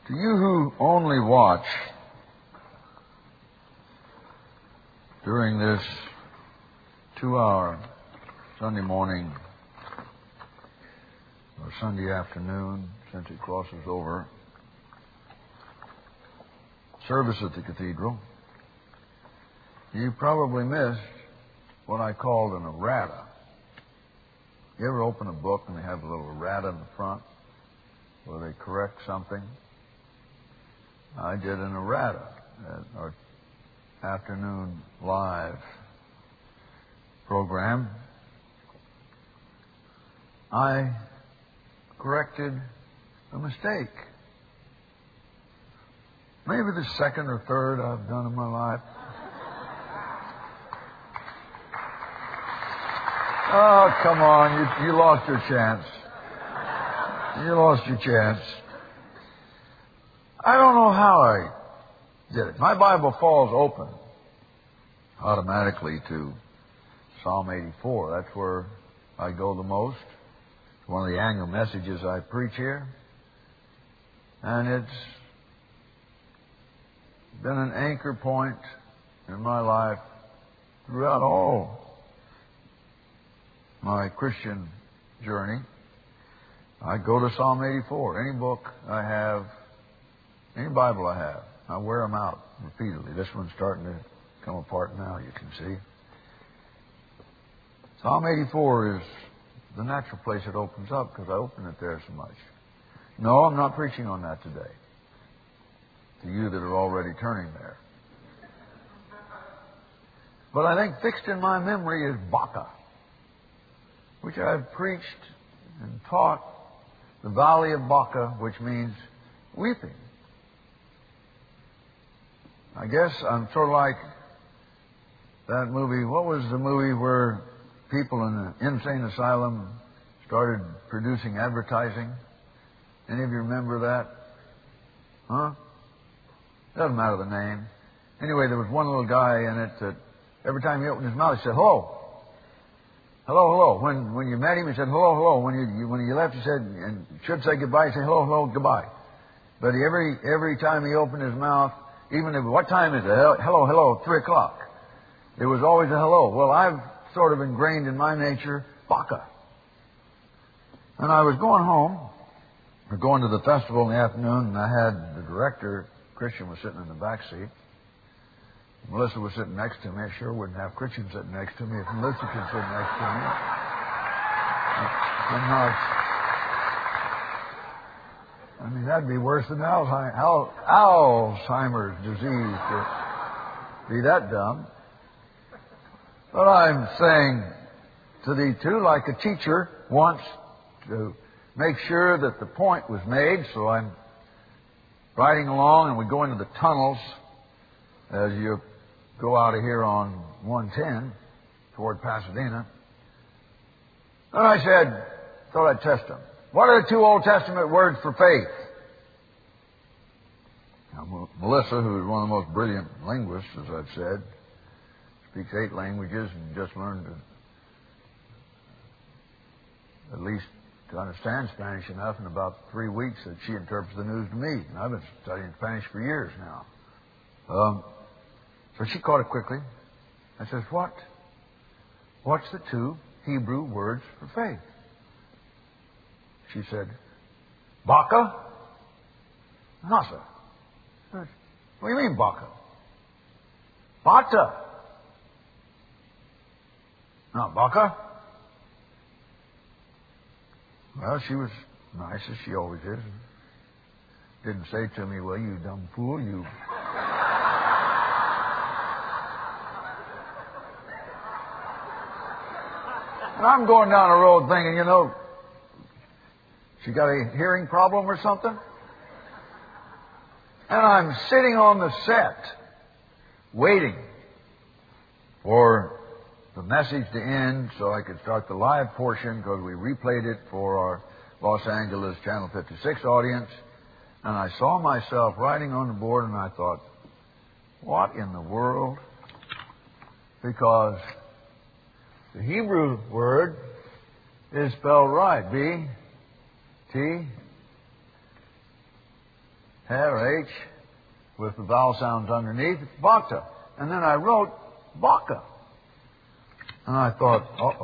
To you who only watch during this 2-hour Sunday morning or Sunday afternoon, since it crosses over, service at the cathedral, you probably missed what I called an errata. You ever open a book and they have a little errata in the front where they correct something? I did an errata at our afternoon live program. I corrected a mistake. Maybe the second or third I've done in my life. Oh, come on, you lost your chance. You lost your chance. I don't know how I did it. My Bible falls open automatically to Psalm 84. That's where I go the most. It's one of the annual messages I preach here. And it's been an anchor point in my life throughout all my Christian journey. I go to Psalm 84. Any book I have, any Bible I have, I wear them out repeatedly. This one's starting to come apart now, you can see. Psalm 84 is the natural place it opens up because I open it there so much. No, I'm not preaching on that today. To you that are already turning there. But I think fixed in my memory is Baca, which I've preached and taught, the Valley of Baca, which means weeping. I guess I'm sort of like that movie. What was the movie where people in an insane asylum started producing advertising? Any of you remember that? Huh? Doesn't matter the name. Anyway, there was one little guy in it that every time he opened his mouth, he said, hello. Hello, hello. When you met him, he said, hello, hello. When you left, he said, and should say goodbye, he said, hello, hello, goodbye. But every time he opened his mouth, even if, what time is it? Hello, hello, 3 o'clock. It was always a hello. Well, I've sort of ingrained in my nature, Baca. And I was going home, or going to the festival in the afternoon, and I had the director, Christian, was sitting in the back seat. Melissa was sitting next to me. I sure wouldn't have Christian sitting next to me if Melissa could sit next to me. I'm not. I mean, that'd be worse than Alzheimer's disease to be that dumb. But I'm saying to thee too, like a teacher wants to make sure that the point was made, so I'm riding along and we go into the tunnels as you go out of here on 110 toward Pasadena. And I said, thought I'd test them. What are the 2 Old Testament words for faith? Now, Melissa, who is one of the most brilliant linguists, as I've said, speaks 8 languages and just learned at least to understand Spanish enough in about 3 weeks that she interprets the news to me. And I've been studying Spanish for years now. So she caught it quickly. I says, what's the 2 Hebrew words for faith? She said, Baca, Nasa. What do you mean, Baca? Bata. Not Baca. Well, she was nice, as she always is. Didn't say to me, well, you dumb fool, you. And I'm going down the road thinking, she got a hearing problem or something? And I'm sitting on the set, waiting for the message to end so I could start the live portion because we replayed it for our Los Angeles Channel 56 audience. And I saw myself writing on the board and I thought, what in the world? Because the Hebrew word is spelled right. B-T Hair H with the vowel sounds underneath, baka. And then I wrote baka. And I thought,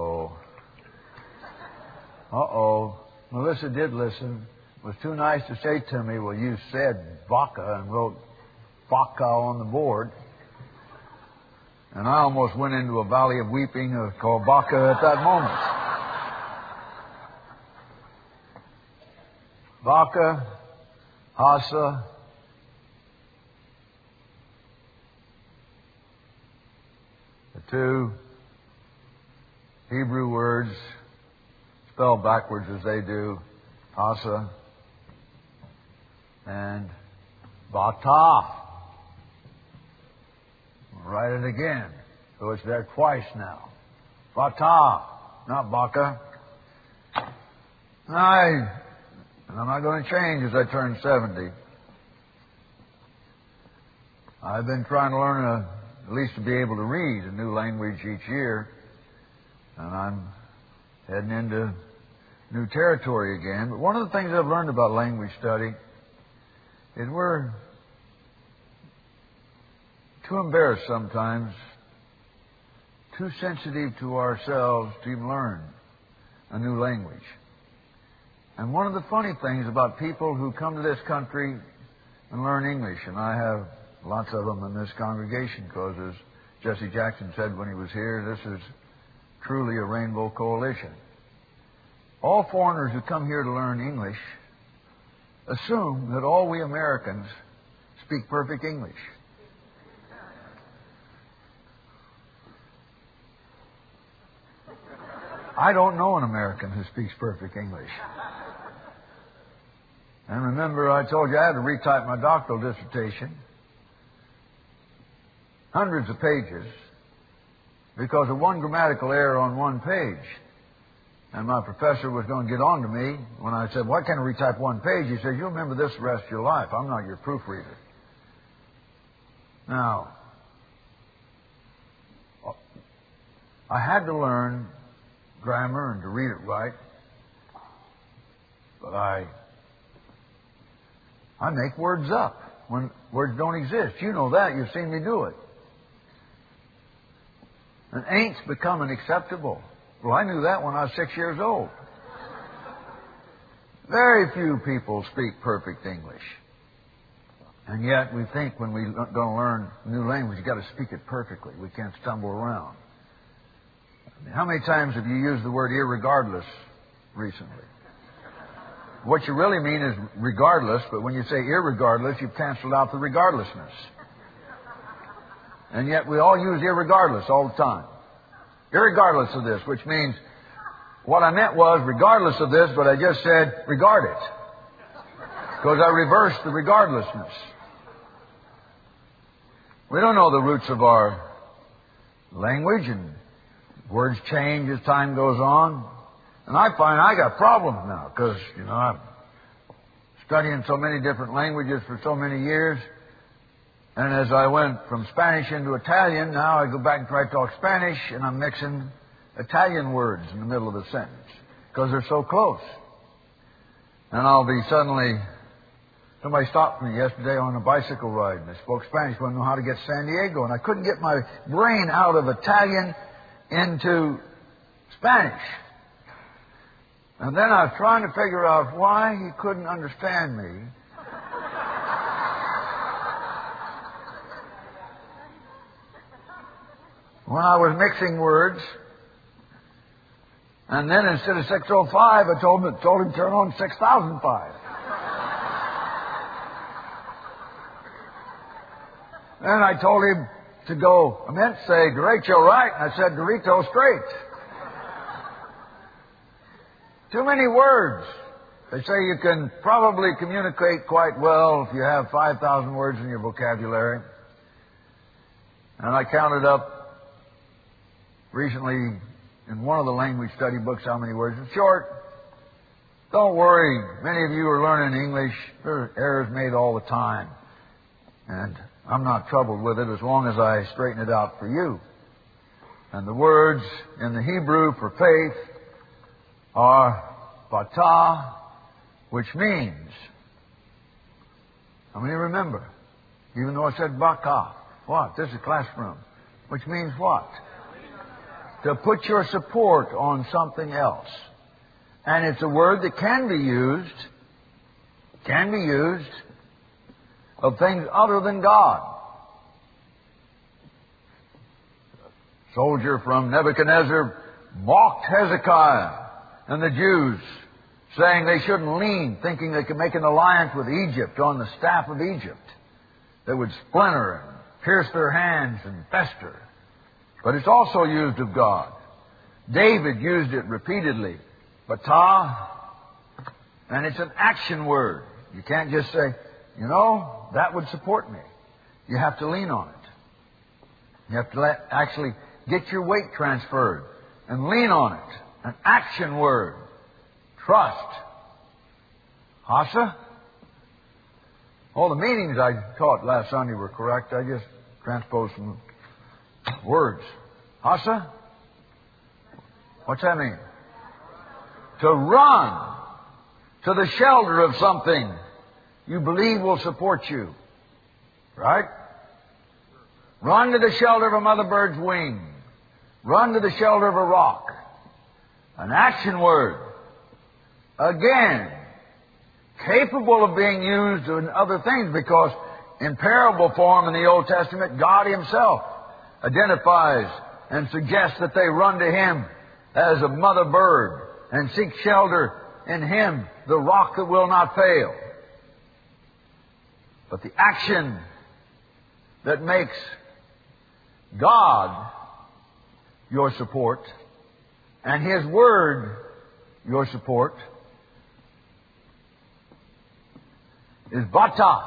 Melissa did listen. It was too nice to say to me, well, you said baka and wrote baka on the board. And I almost went into a valley of weeping called baka at that moment. Baka, hasa, the two Hebrew words spelled backwards as they do, hasa and bata. I'll write it again, so it's there twice now. Bata, not baka. And I'm not going to change as I turn 70. I've been trying to learn at least to be able to read a new language each year. And I'm heading into new territory again. But one of the things I've learned about language study is we're too embarrassed sometimes, too sensitive to ourselves to even learn a new language. And one of the funny things about people who come to this country and learn English, and I have lots of them in this congregation because, as Jesse Jackson said when he was here, this is truly a rainbow coalition. All foreigners who come here to learn English assume that all we Americans speak perfect English. I don't know an American who speaks perfect English. And remember, I told you I had to retype my doctoral dissertation. Hundreds of pages because of one grammatical error on one page. And my professor was going to get on to me when I said, why can't I retype one page? He said, you'll remember this the rest of your life. I'm not your proofreader. Now, I had to learn grammar and to read it right. But I make words up when words don't exist. You know that. You've seen me do it. And ain't's becoming acceptable. Well, I knew that when I was 6 years old. Very few people speak perfect English. And yet we think when we're going to learn a new language, you've got to speak it perfectly. We can't stumble around. How many times have you used the word irregardless recently? What you really mean is regardless, but when you say irregardless, you've canceled out the regardlessness. And yet we all use irregardless all the time. Irregardless of this, which means what I meant was regardless of this, but I just said regard it. Because I reversed the regardlessness. We don't know the roots of our language, and words change as time goes on. And I find I got problems now because, I'm studying so many different languages for so many years. And as I went from Spanish into Italian, now I go back and try to talk Spanish, and I'm mixing Italian words in the middle of the sentence because they're so close. And I'll be suddenly... Somebody stopped me yesterday on a bicycle ride, and they spoke Spanish, wanted to know how to get to San Diego. And I couldn't get my brain out of Italian into Spanish. And then I was trying to figure out why he couldn't understand me. When I was mixing words. And then instead of 605, I told him to turn on 6005. Then I told him to go, I meant to say derecho right, and I said derecho straight. Too many words. They say you can probably communicate quite well if you have 5,000 words in your vocabulary. And I counted up recently in one of the language study books how many words. It's short. Don't worry. Many of you are learning English. There are errors made all the time. And I'm not troubled with it as long as I straighten it out for you. And the words in the Hebrew for faith are bata, which means How many remember? Even though it said baka. What? This is classroom. Which means what? To put your support on something else. And it's a word that can be used of things other than God. Soldier from Nebuchadnezzar mocked Hezekiah and the Jews, saying they shouldn't lean, thinking they could make an alliance with Egypt on the staff of Egypt that would splinter and pierce their hands and fester. But it's also used of God. David used it repeatedly. Bata, and it's an action word. You can't just say, you know, that would support me. You have to lean on it. You have to actually get your weight transferred and lean on it. An action word. Trust. Hasa? All the meanings I taught last Sunday were correct. I just transposed some words. Hasa? What's that mean? To run to the shelter of something you believe will support you. Right? Run to the shelter of a mother bird's wing. Run to the shelter of a rock. An action word. Again, capable of being used in other things, because in parable form in the Old Testament, God Himself identifies and suggests that they run to Him as a mother bird and seek shelter in Him, the rock that will not fail. But the action that makes God your support and His Word your support is bata.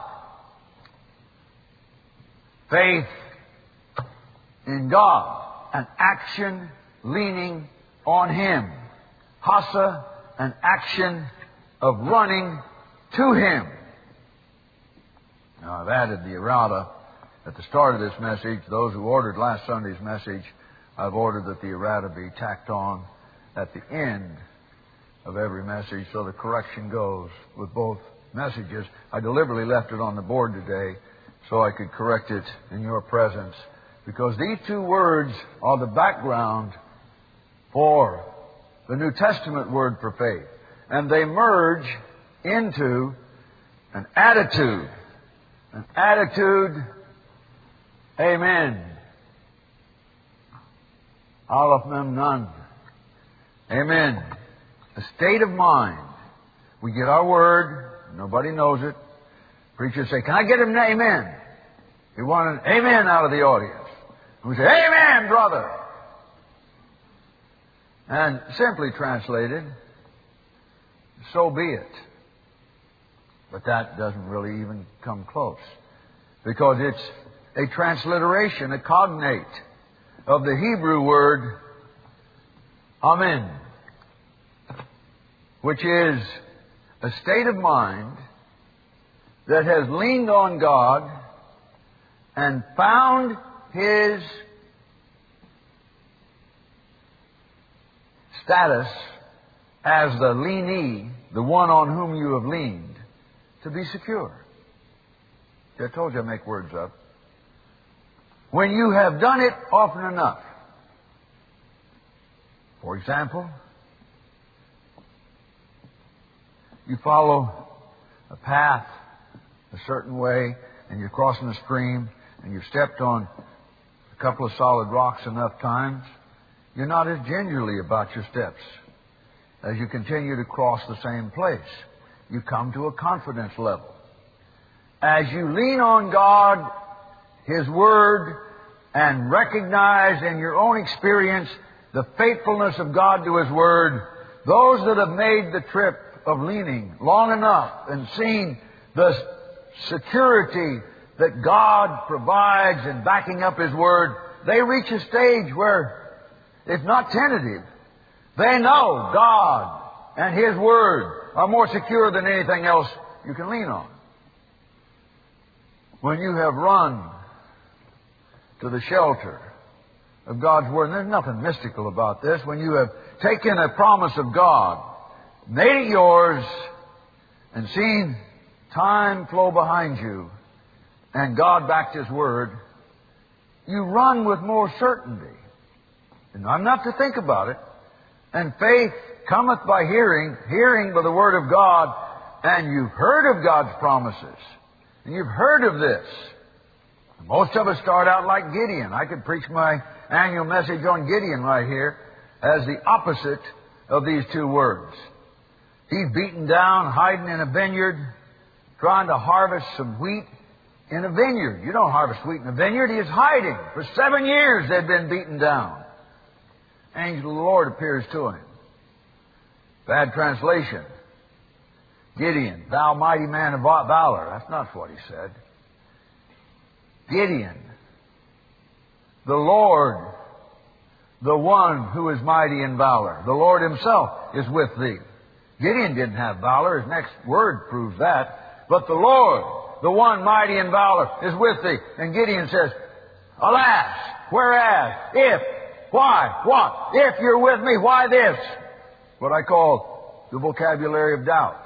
Faith in God. An action leaning on Him. Hasa, an action of running to Him. Now, I've added the errata at the start of this message. Those who ordered last Sunday's message, I've ordered that the errata be tacked on at the end of every message, so the correction goes with both messages. I deliberately left it on the board today so I could correct it in your presence, because these two words are the background for the New Testament word for faith. And they merge into an attitude. An attitude, amen. Aleph Mem Nun. Amen. A state of mind. We get our word, nobody knows it. Preachers say, can I get an amen? We want an amen out of the audience. And we say, amen, brother. And simply translated, so be it. But that doesn't really even come close, because it's a transliteration, a cognate of the Hebrew word amen, which is a state of mind that has leaned on God and found His status as the leanee, the one on whom you have leaned, to be secure. I told you I make words up. When you have done it often enough. For example, you follow a path a certain way, and you're crossing a stream, and you've stepped on a couple of solid rocks enough times, you're not as gingerly about your steps as you continue to cross the same place. You come to a confidence level. As you lean on God, His Word, and recognize in your own experience the faithfulness of God to His Word, those that have made the trip of leaning long enough and seen the security that God provides in backing up His Word, they reach a stage where it's not tentative. They know God and His Word are more secure than anything else you can lean on. When you have run to the shelter of God's Word, and there's nothing mystical about this, when you have taken a promise of God, made it yours, and seen time flow behind you, and God backed His Word, you run with more certainty. You don't have enough to think about it. And faith cometh by hearing, hearing by the Word of God, and you've heard of God's promises. And you've heard of this. Most of us start out like Gideon. I could preach my annual message on Gideon right here as the opposite of these two words. He's beaten down, hiding in a vineyard, trying to harvest some wheat in a vineyard. You don't harvest wheat in a vineyard. He is hiding. For 7 years they'd been beaten down. Angel of the Lord appears to him. Bad translation. Gideon, thou mighty man of valor. That's not what he said. Gideon, the Lord, the one who is mighty in valor. The Lord Himself is with thee. Gideon didn't have valor. His next word proves that. But the Lord, the one mighty in valor, is with thee. And Gideon says, alas, whereas, if, why, what? If you're with me, why this? What I call the vocabulary of doubt.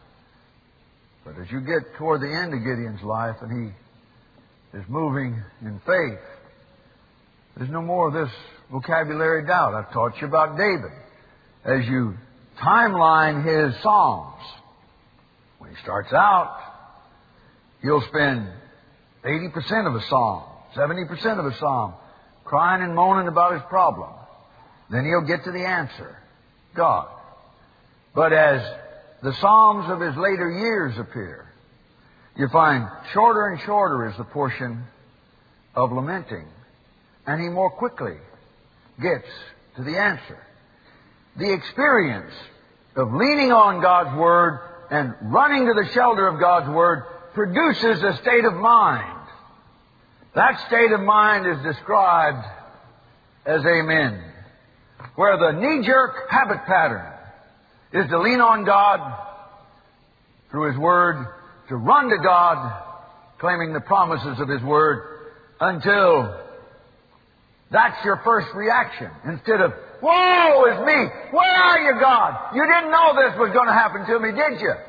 But as you get toward the end of Gideon's life and he is moving in faith, there's no more of this vocabulary of doubt. I've taught you about David. As you timeline his Psalms, when he starts out, he'll spend 80% of a psalm, 70% of a psalm, crying and moaning about his problem. Then he'll get to the answer, God. But as the Psalms of his later years appear, you find shorter and shorter is the portion of lamenting, and he more quickly gets to the answer. The experience of leaning on God's Word and running to the shelter of God's Word produces a state of mind. That state of mind is described as amen, where the knee-jerk habit pattern is to lean on God through His Word, to run to God, claiming the promises of His Word, until that's your first reaction. Instead of, woe is me! Where are you, God? You didn't know this was going to happen to me, did you?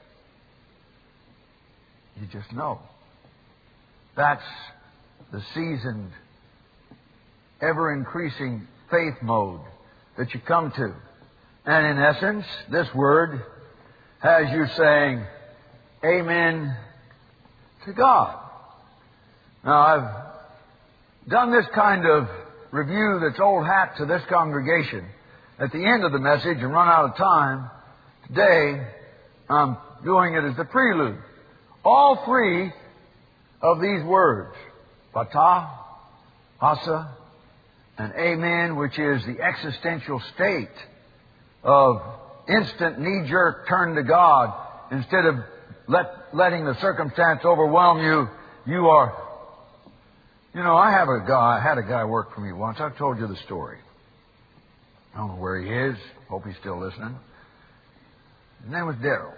You just know. That's the seasoned, ever-increasing faith mode that you come to. And in essence, this Word has you saying, amen to God. Now, I've done this kind of review that's old hat to this congregation at the end of the message and run out of time. Today, I'm doing it as the prelude. All three of these words, Patah, Asa, and Amen, which is the existential state of instant knee-jerk turn to God, instead of letting the circumstance overwhelm you, you are... You know, I had a guy work for me once. I've told you the story. I don't know where he is. Hope he's still listening. His name was Darrell.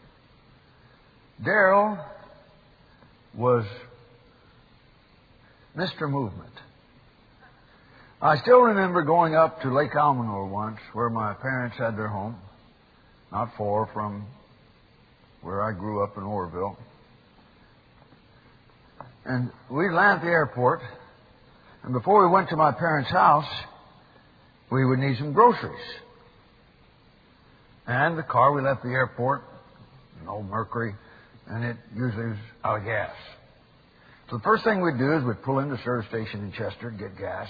Darrell was Mr. Movement. I still remember going up to Lake Almanor once, where my parents had their home, not far from where I grew up in Oroville. And we landed at the airport, and before we went to my parents' house, we would need some groceries. And the car, we left the airport, an old Mercury, and it usually was out of gas. So the first thing we'd do is we'd pull into the service station in Chester and get gas.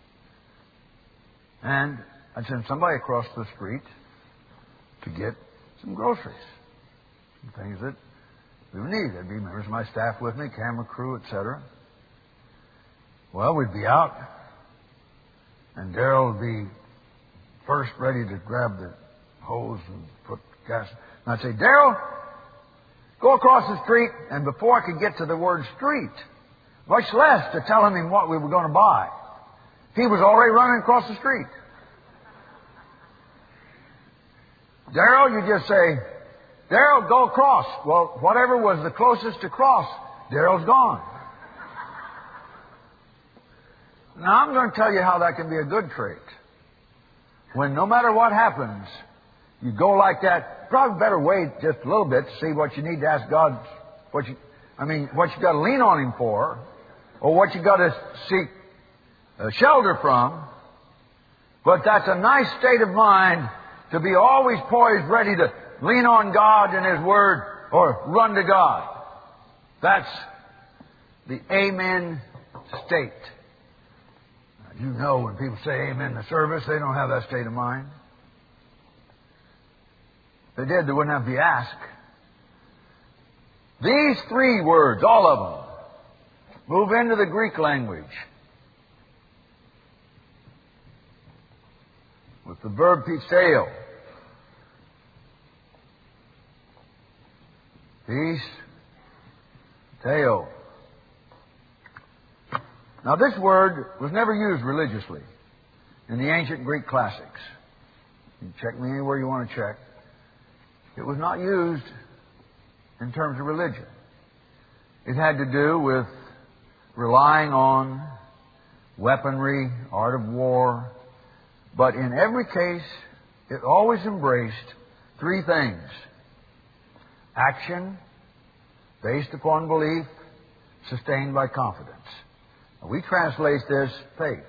And I'd send somebody across the street to get some groceries, some things that we would need. There'd be members of my staff with me, camera crew, etc. Well, we'd be out, and Darrell would be first ready to grab the hose and put gas. And I'd say, Darrell, go across the street, and before I could get to the word street, much less to telling him what we were going to buy, he was already running across the street. Darrell, you just say, Darrell, go across. Well, whatever was the closest to cross, Darrell's gone. Now, I'm going to tell you how that can be a good trait. When no matter what happens, You go like that. Probably better wait just a little bit to see what you need to ask God, what you got to lean on Him for, or what you got to seek shelter from. But that's a nice state of mind to be always poised, ready to lean on God and His Word or run to God. That's the amen state. You know, when people say amen in the service, they don't have that state of mind. If they did, they wouldn't have to be asked. These three words, all of them, move into the Greek language with the verb pisteo. Peace, teo. Now, this word was never used religiously in the ancient Greek classics. You can check me anywhere you want to check. It was not used in terms of religion. It had to do with relying on weaponry, art of war. But in every case, it always embraced three things: action, based upon belief, sustained by confidence. We translate this faith.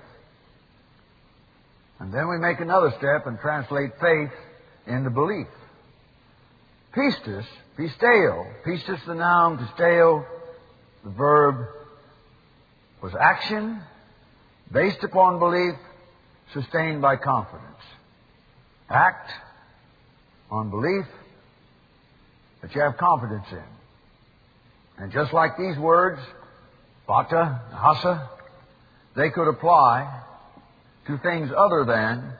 And then we make another step and translate faith into belief. Pistis, pisteo, pistis the noun, pisteo the verb, was action, based upon belief, sustained by confidence. Act on belief that you have confidence in. And just like these words, Bata, Hasa, they could apply to things other than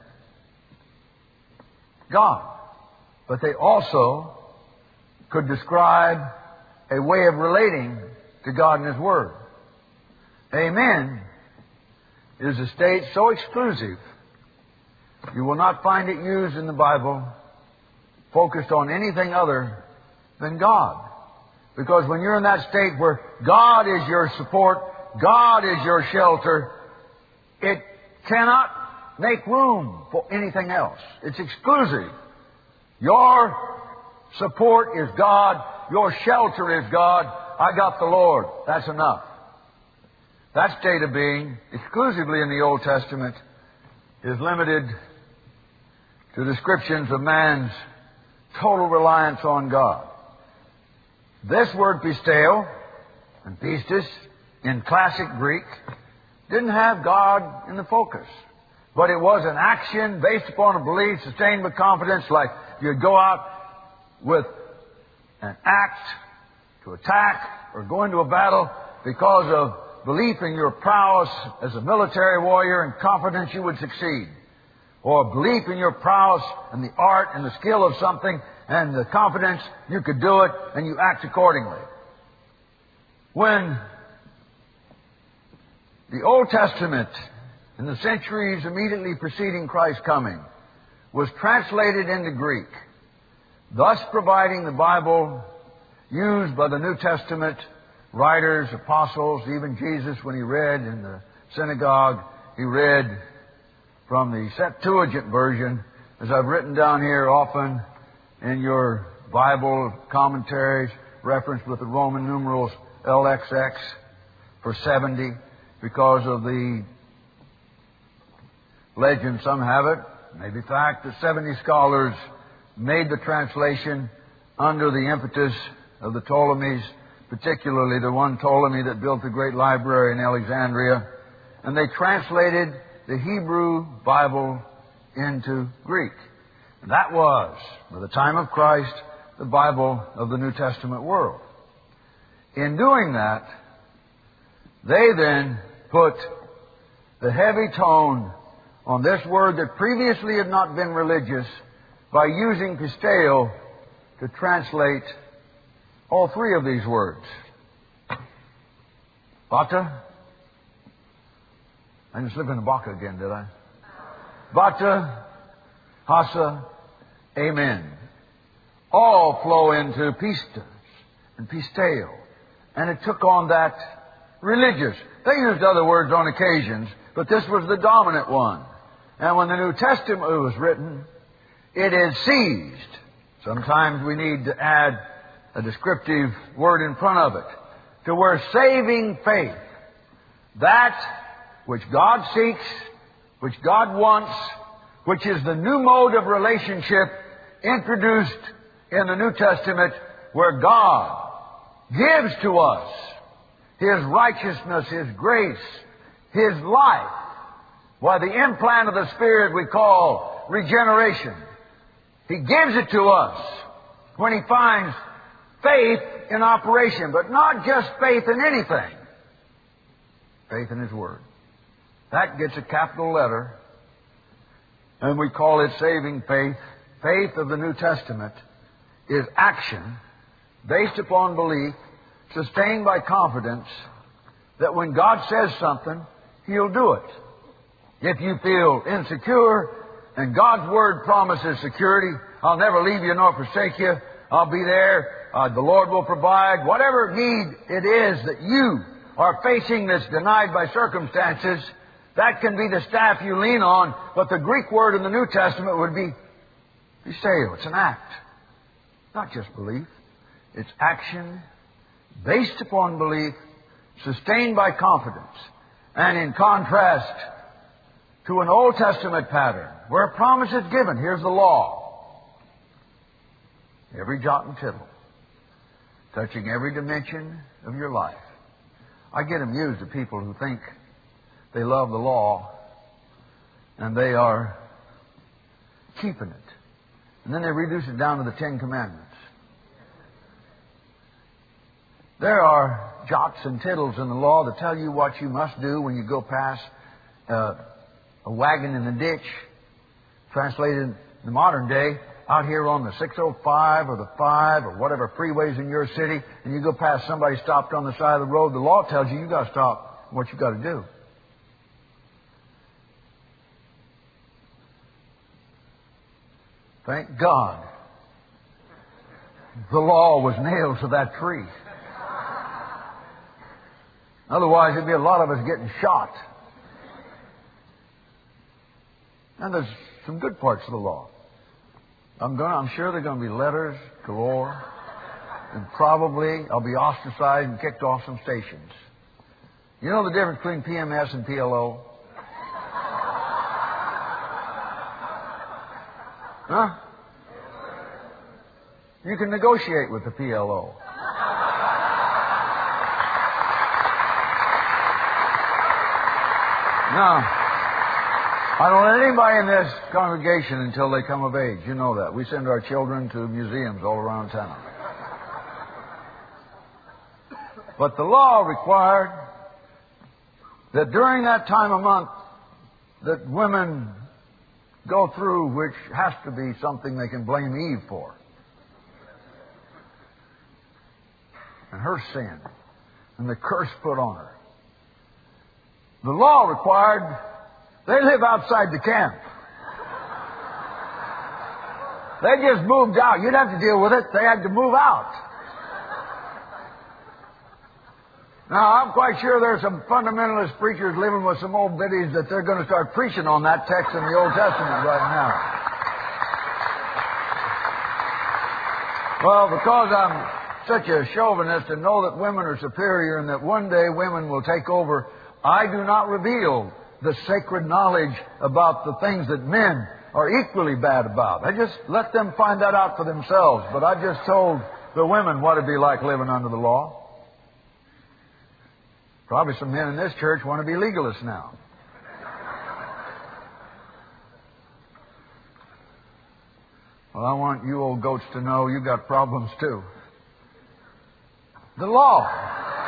God. But they also could describe a way of relating to God and His Word. Amen is a state so exclusive, you will not find it used in the Bible focused on anything other than God. Because when you're in that state where God is your support, God is your shelter, it cannot make room for anything else. It's exclusive. Your support is God. Your shelter is God. I got the Lord. That's enough. That state of being, exclusively in the Old Testament, is limited to descriptions of man's total reliance on God. This word pisteo and pistis in classic Greek didn't have God in the focus. But it was an action based upon a belief, sustained with confidence, like you'd go out with an act to attack or go into a battle because of belief in your prowess as a military warrior and confidence you would succeed. Or belief in your prowess and the art and the skill of something and the confidence you could do it and you act accordingly. When the Old Testament in the centuries immediately preceding Christ's coming was translated into Greek, thus providing the Bible used by the New Testament writers, apostles, even Jesus when He read in the synagogue, He read from the Septuagint version, as I've written down here often in your Bible commentaries, referenced with the Roman numerals LXX for 70, because of the legend, some have it, maybe fact, that 70 scholars made the translation under the impetus of the Ptolemies, particularly the one Ptolemy that built the great library in Alexandria, and they translated the Hebrew Bible into Greek. And that was, by the time of Christ, the Bible of the New Testament world. In doing that, they then put the heavy tone on this word that previously had not been religious by using pisteo to translate all three of these words. Bata. I didn't slip into baka again, did I? Bata, hasa, amen. All flow into pistis and pisteo. And it took on that religious. They used other words on occasions, but this was the dominant one. And when the New Testament was written, It is seized. Sometimes we need to add a descriptive word in front of it. To where saving faith, that which God seeks, which God wants, which is the new mode of relationship introduced in the New Testament, where God gives to us His righteousness, His grace, His life. Why, the implant of the Spirit we call regeneration. He gives it to us when He finds faith in operation, but not just faith in anything. Faith in His Word. That gets a capital letter, and we call it saving faith. Faith of the New Testament is action based upon belief, sustained by confidence that when God says something, He'll do it. If you feel insecure and God's Word promises security, I'll never leave you nor forsake you, I'll be there, the Lord will provide, whatever need it is that you are facing that's denied by circumstances, that can be the staff you lean on, but the Greek word in the New Testament would be pisteo. It's an act, not just belief. It's action based upon belief, sustained by confidence. And in contrast to an Old Testament pattern, where a promise is given, here's the law. Every jot and tittle, touching every dimension of your life. I get amused at people who think they love the law and they are keeping it. And then they reduce it down to the Ten Commandments. There are jots and tittles in the law that tell you what you must do when you go past a wagon in the ditch. Translated in the modern day, out here on the 605 or the 5 or whatever freeways in your city, and you go past somebody stopped on the side of the road, the law tells you got to stop what you got to do. Thank God the law was nailed to that tree. Otherwise, there'd be a lot of us getting shot. And there's some good parts of the law. I'm sure there are going to be letters galore, and probably I'll be ostracized and kicked off some stations. You know the difference between PMS and PLO? Huh? You can negotiate with the PLO. Now, I don't let anybody in this congregation until they come of age. You know that. We send our children to museums all around town. But the law required that during that time of month that women go through, which has to be something they can blame Eve for, and her sin, and the curse put on her. The law required they live outside the camp. They just moved out. You'd have to deal with it. They had to move out. Now, I'm quite sure there's some fundamentalist preachers living with some old biddies that they're going to start preaching on that text in the Old Testament right now. Well, because I'm such a chauvinist and know that women are superior and that one day women will take over, I do not reveal the sacred knowledge about the things that men are equally bad about. I just let them find that out for themselves. But I just told the women what it'd be like living under the law. Probably some men in this church want to be legalists now. Well, I want you old goats to know you got problems too. The law.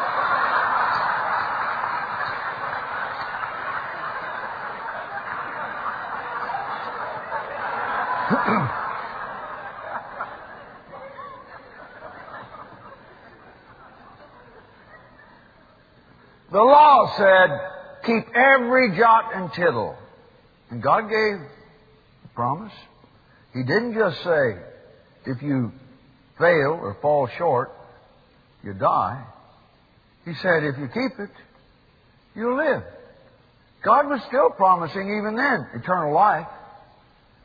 The law said, keep every jot and tittle. And God gave a promise. He didn't just say, if you fail or fall short, you die. He said, if you keep it, you'll live. God was still promising even then eternal life.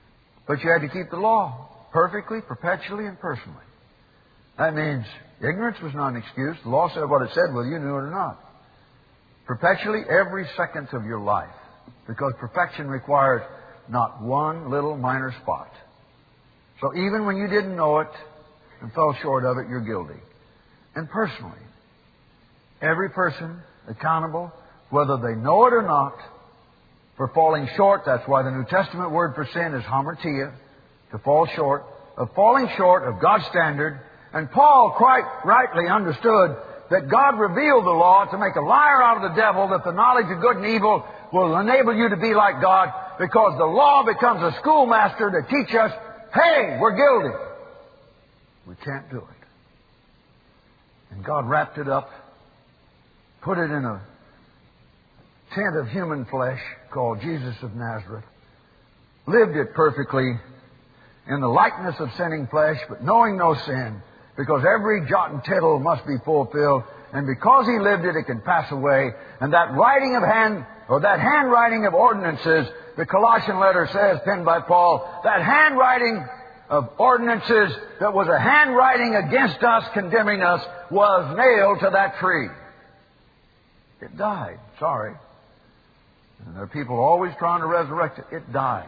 But you had to keep the law perfectly, perpetually, and personally. That means ignorance was not an excuse. The law said what it said, whether you knew it or not. Perpetually, every second of your life. Because perfection requires not one little minor spot. So even when you didn't know it and fell short of it, you're guilty. And personally, every person accountable, whether they know it or not, for falling short. That's why the New Testament word for sin is hamartia, to fall short, of falling short of God's standard. And Paul quite rightly understood that God revealed the law to make a liar out of the devil, that the knowledge of good and evil will enable you to be like God, because the law becomes a schoolmaster to teach us, hey, we're guilty. We can't do it. And God wrapped it up, put it in a tent of human flesh called Jesus of Nazareth, lived it perfectly in the likeness of sinning flesh, but knowing no sin, because every jot and tittle must be fulfilled, and because He lived it, it can pass away. And that writing of hand, or that handwriting of ordinances, the Colossian letter says, penned by Paul, that handwriting of ordinances that was a handwriting against us, condemning us, was nailed to that tree. It died. Sorry. And there are people always trying to resurrect it. It died.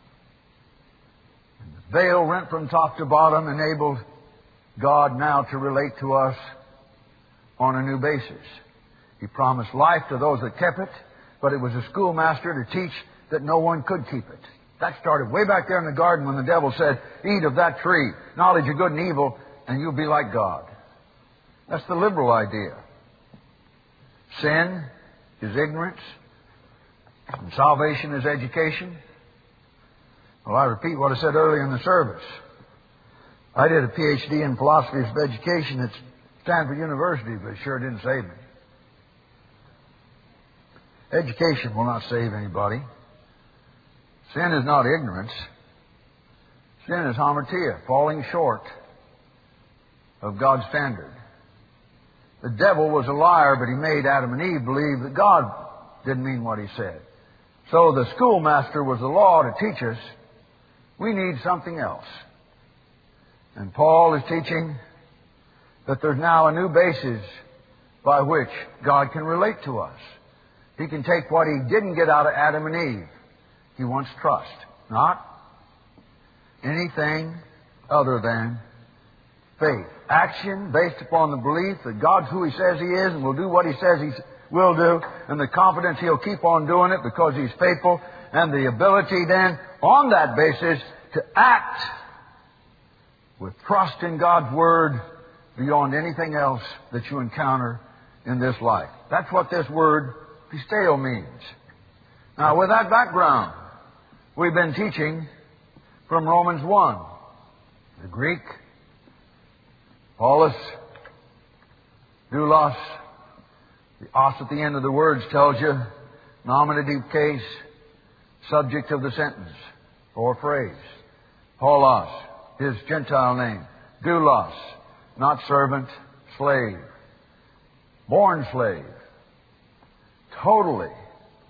And the veil rent from top to bottom enabled God now to relate to us on a new basis. He promised life to those that kept it, but it was a schoolmaster to teach that no one could keep it. That started way back there in the garden when the devil said, eat of that tree, knowledge of good and evil, and you'll be like God. That's the liberal idea. Sin is ignorance, and salvation is education. Well, I repeat what I said earlier in the service. I did a Ph.D. in philosophy of education at Stanford University, but it sure didn't save me. Education will not save anybody. Sin is not ignorance. Sin is hamartia, falling short of God's standard. The devil was a liar, but he made Adam and Eve believe that God didn't mean what He said. So the schoolmaster was the law to teach us we need something else. And Paul is teaching that there's now a new basis by which God can relate to us. He can take what He didn't get out of Adam and Eve. He wants trust, not anything other than faith. Action based upon the belief that God's who He says He is and will do what He says He will do, and the confidence He'll keep on doing it because He's faithful, and the ability then, on that basis, to act with trust in God's Word beyond anything else that you encounter in this life. That's what this word pisteo means. Now, with that background, we've been teaching from Romans 1. The Greek, Paulus, doulos, the os at the end of the words tells you nominative case, subject of the sentence or phrase. Paulos, his Gentile name. Doulos, not servant, slave. Born slave. Totally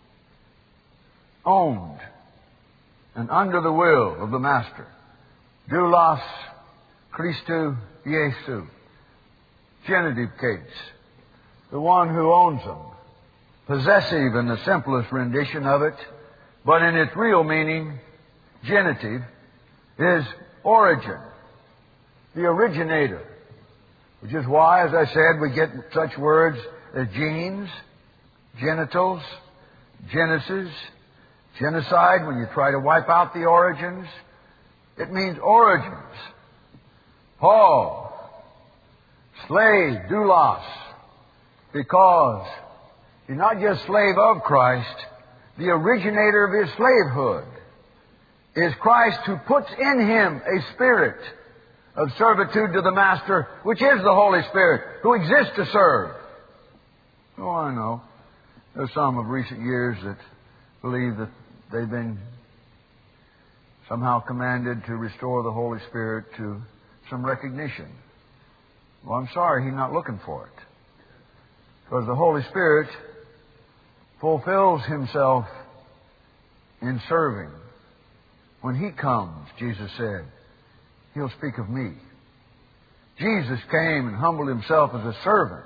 owned and under the will of the Master. Doulos Christou Iesu. Genitive case. The one who owns them. Possessive in the simplest rendition of it, but in its real meaning, genitive, is origin. The originator. Which is why, as I said, we get such words as genes, genitals, genesis, genocide, when you try to wipe out the origins. It means origins. Paul, slave, doulos, because he's not just slave of Christ, the originator of his slavehood is Christ, who puts in him a spirit of servitude to the Master, which is the Holy Spirit, who exists to serve. Oh, I know. There's some of recent years that believe that they've been somehow commanded to restore the Holy Spirit to some recognition. Well, I'm sorry, He's not looking for it. Because the Holy Spirit fulfills Himself in serving. when He comes, Jesus said, He'll speak of me. Jesus came and humbled Himself as a servant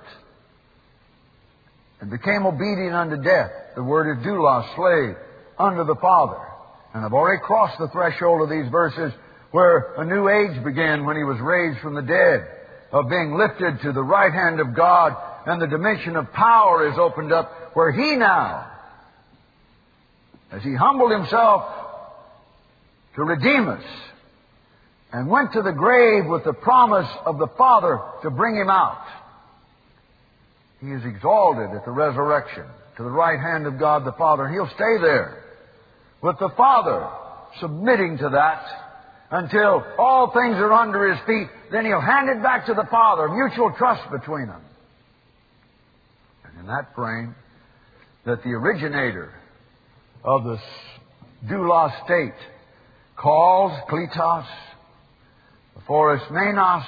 and became obedient unto death. The word is doulos, slave, unto the Father. And I've already crossed the threshold of these verses where a new age began when He was raised from the dead, of being lifted to the right hand of God, and the dimension of power is opened up where He now, as He humbled Himself to redeem us and went to the grave with the promise of the Father to bring Him out, He is exalted at the resurrection to the right hand of God the Father. He'll stay there with the Father, submitting to that until all things are under His feet. Then He'll hand it back to the Father, mutual trust between them. And in that frame, that the originator of the doulos state calls kletos, Before Menos,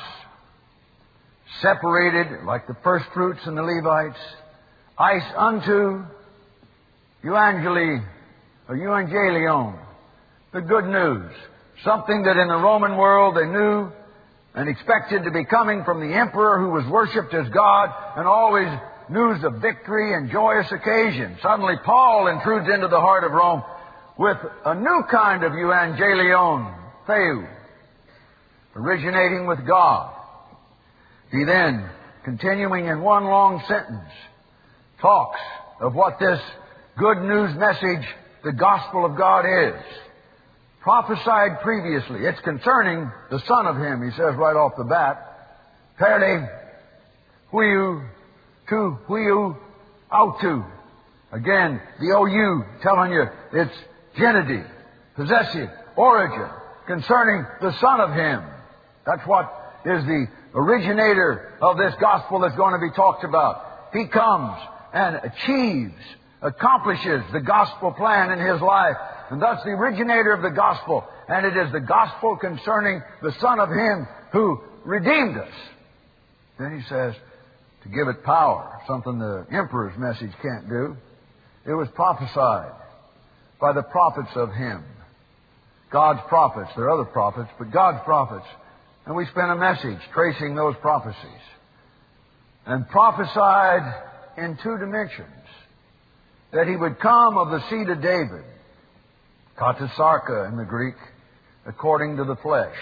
separated like the first fruits and the Levites, eis unto euangeli, or euangelion, the good news. Something that in the Roman world they knew and expected to be coming from the emperor who was worshipped as God, and always news of victory and joyous occasion. Suddenly Paul intrudes into the heart of Rome with a new kind of euangelion, theou, originating with God. He then, continuing in one long sentence, talks of what this good news message, the gospel of God, is. Prophesied previously. It's concerning the Son of Him, he says right off the bat. Perde, huiou, tu, huiou, autu. Again, the OU telling you it's genitive, possessive, origin, concerning the Son of Him. That's what is the originator of this gospel that's going to be talked about. He comes and accomplishes the gospel plan in His life. And thus the originator of the gospel. And it is the gospel concerning the Son of Him who redeemed us. Then he says, to give it power, something the emperor's message can't do. It was prophesied by the prophets of Him. God's prophets. There are other prophets, but God's prophets. And we spent a message tracing those prophecies. And prophesied in two dimensions. That He would come of the seed of David. Katasarka in the Greek, according to the flesh.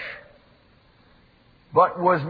But was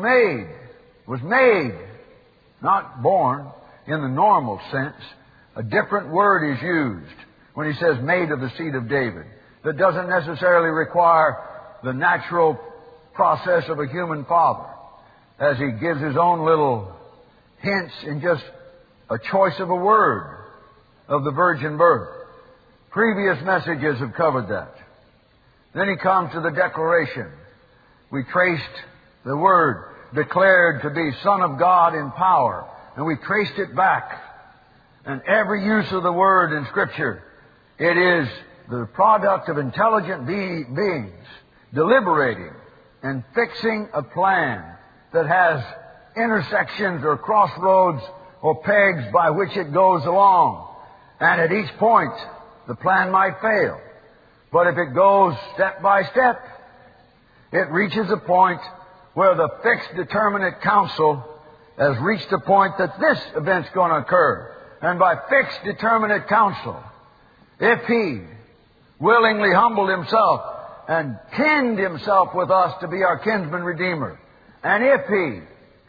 made, not born in the normal sense. A different word is used when he says made of the seed of David. That doesn't necessarily require the natural process of a human father, as he gives his own little hints in just a choice of a word of the virgin birth. Previous messages have covered that. Then he comes to the declaration. We traced the word declared to be Son of God in power, and we traced it back. And every use of the word in Scripture, it is the product of intelligent beings deliberating and fixing a plan that has intersections or crossroads or pegs by which it goes along. And at each point, the plan might fail. But if it goes step by step, it reaches a point where the fixed determinate counsel has reached a point that this event's going to occur. And by fixed determinate counsel, if He willingly humbled Himself and kinned Himself with us to be our kinsman redeemer, and if He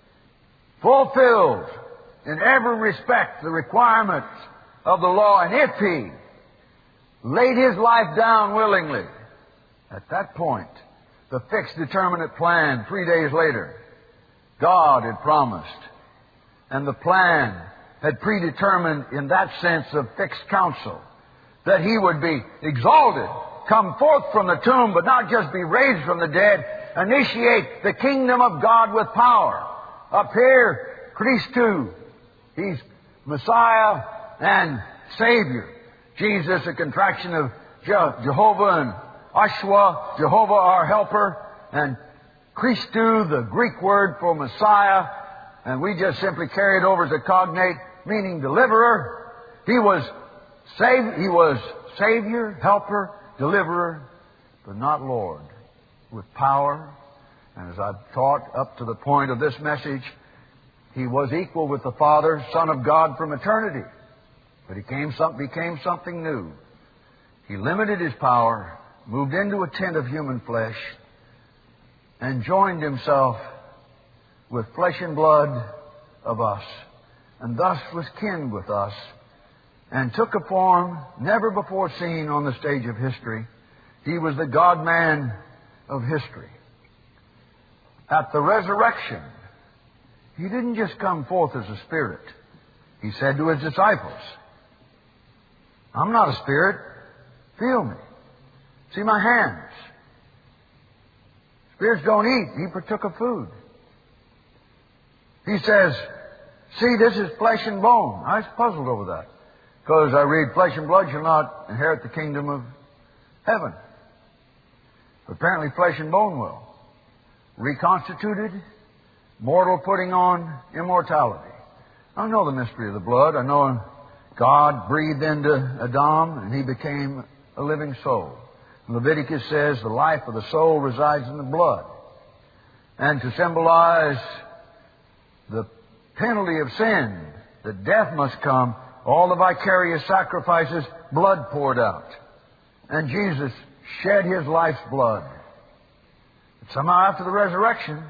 fulfilled in every respect the requirements of the law, and if He laid His life down willingly, at that point, the fixed determinate plan 3 days later, God had promised, and the plan had predetermined in that sense of fixed counsel, that He would be exalted, come forth from the tomb, but not just be raised from the dead, initiate the kingdom of God with power. Up here, Christou, He's Messiah and Savior. Jesus, a contraction of Jehovah, and Ashwa, Jehovah our helper, and Christou, the Greek word for Messiah, and we just simply carry it over as a cognate, meaning deliverer. He was Savior, helper, deliverer, but not Lord, with power. And as I've taught up to the point of this message, He was equal with the Father, Son of God from eternity. But He became something new. He limited His power, moved into a tent of human flesh, and joined Himself with flesh and blood of us, and thus was kin with us, and took a form never before seen on the stage of history. He was the God-man of history. At the resurrection, He didn't just come forth as a spirit. He said to His disciples, I'm not a spirit. Feel me. See my hands. Spirits don't eat. He partook of food. He says, see, this is flesh and bone. I was puzzled over that. Because I read, flesh and blood shall not inherit the kingdom of heaven. But apparently flesh and bone will. Reconstituted, mortal putting on immortality. I know the mystery of the blood. I know God breathed into Adam and he became a living soul. Leviticus says the life of the soul resides in the blood. And to symbolize the penalty of sin, that death must come, all the vicarious sacrifices, blood poured out. And Jesus shed His life's blood. But somehow after the resurrection,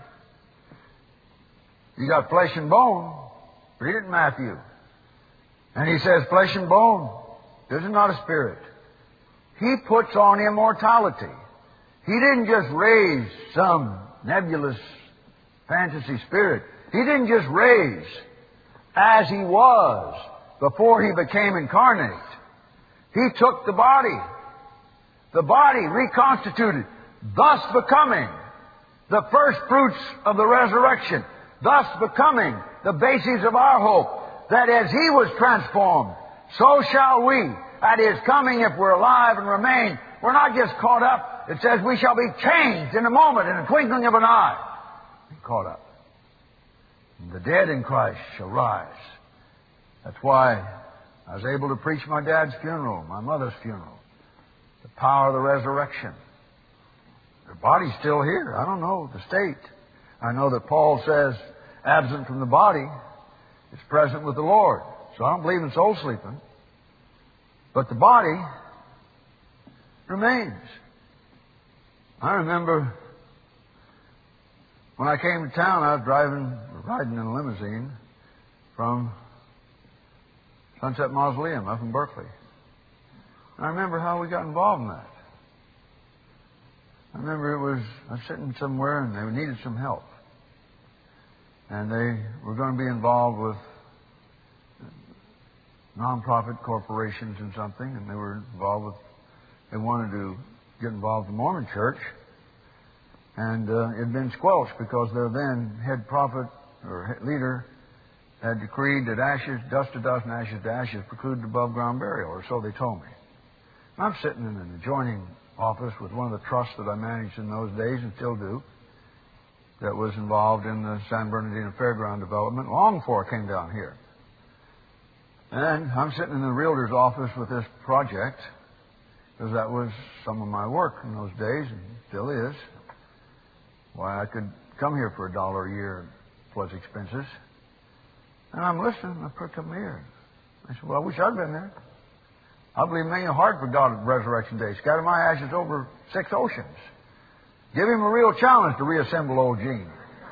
you got flesh and bone. Read it in Matthew. And He says, flesh and bone. This is not a spirit. He puts on immortality. He didn't just raise some nebulous fantasy spirit. He didn't just raise as He was before He became incarnate. He took the body reconstituted, thus becoming the first fruits of the resurrection, thus becoming the basis of our hope, that as He was transformed, so shall we at His coming, if we're alive and remain. We're not just caught up. It says we shall be changed in a moment, in a twinkling of an eye. Be caught up. And the dead in Christ shall rise. That's why I was able to preach my dad's funeral, my mother's funeral. The power of the resurrection. Their body's still here. I don't know the state. I know that Paul says, absent from the body is present with the Lord. So I don't believe in soul sleeping. But the body remains. I remember when I came to town, I was riding in a limousine from Sunset Mausoleum up in Berkeley. And I remember how we got involved in that. I remember I was sitting somewhere and they needed some help. And they were going to be involved with non-profit corporations and something, and they wanted to get involved with the Mormon Church, and it had been squelched because their then head prophet or leader had decreed that dust to dust and ashes to ashes precluded above ground burial, or so they told me. I'm sitting in an adjoining office with one of the trusts that I managed in those days and still do, that was involved in the San Bernardino Fairground development long before I came down here. And I'm sitting in the realtor's office with this project, because that was some of my work in those days, and still is. Why, I could come here for $1 a year plus expenses. And I'm listening, I pricked up my ear. I said, well, I wish I'd been there. I believe in a heart for God at Resurrection Day. Scatter my ashes over 6 oceans. Give Him a real challenge to reassemble old Gene.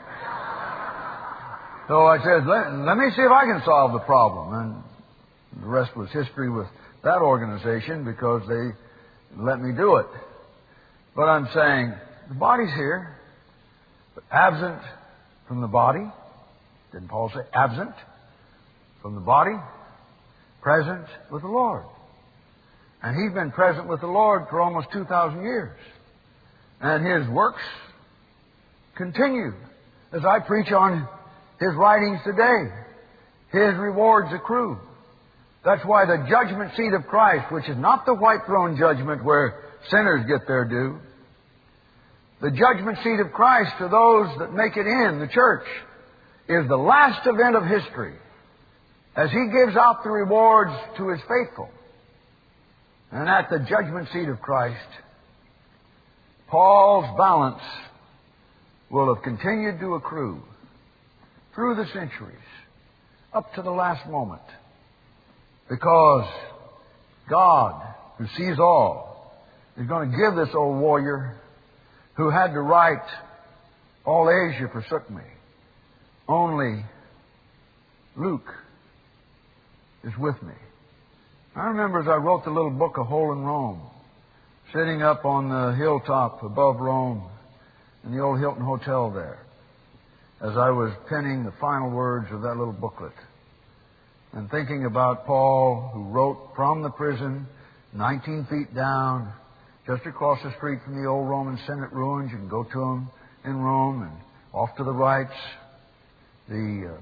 So I said, let me see if I can solve the problem. And the rest was history with that organization because they let me do it. But I'm saying, the body's here, but absent from the body. Didn't Paul say absent from the body? Present with the Lord. And He's been present with the Lord for almost 2,000 years. And His works continue. As I preach on His writings today, His rewards accrue. That's why the judgment seat of Christ, which is not the white throne judgment where sinners get their due, the judgment seat of Christ to those that make it in the church, is the last event of history as He gives out the rewards to His faithful. And at the judgment seat of Christ, Paul's balance will have continued to accrue through the centuries, up to the last moment, because God, who sees all, is going to give this old warrior who had to write, "All Asia forsook me. Only Luke is with me." I remember as I wrote the little book, A Hole in Rome, sitting up on the hilltop above Rome in the old Hilton Hotel there, as I was penning the final words of that little booklet, and thinking about Paul, who wrote from the prison, 19 feet down, just across the street from the old Roman Senate ruins. You can go to them in Rome, and off to the right, the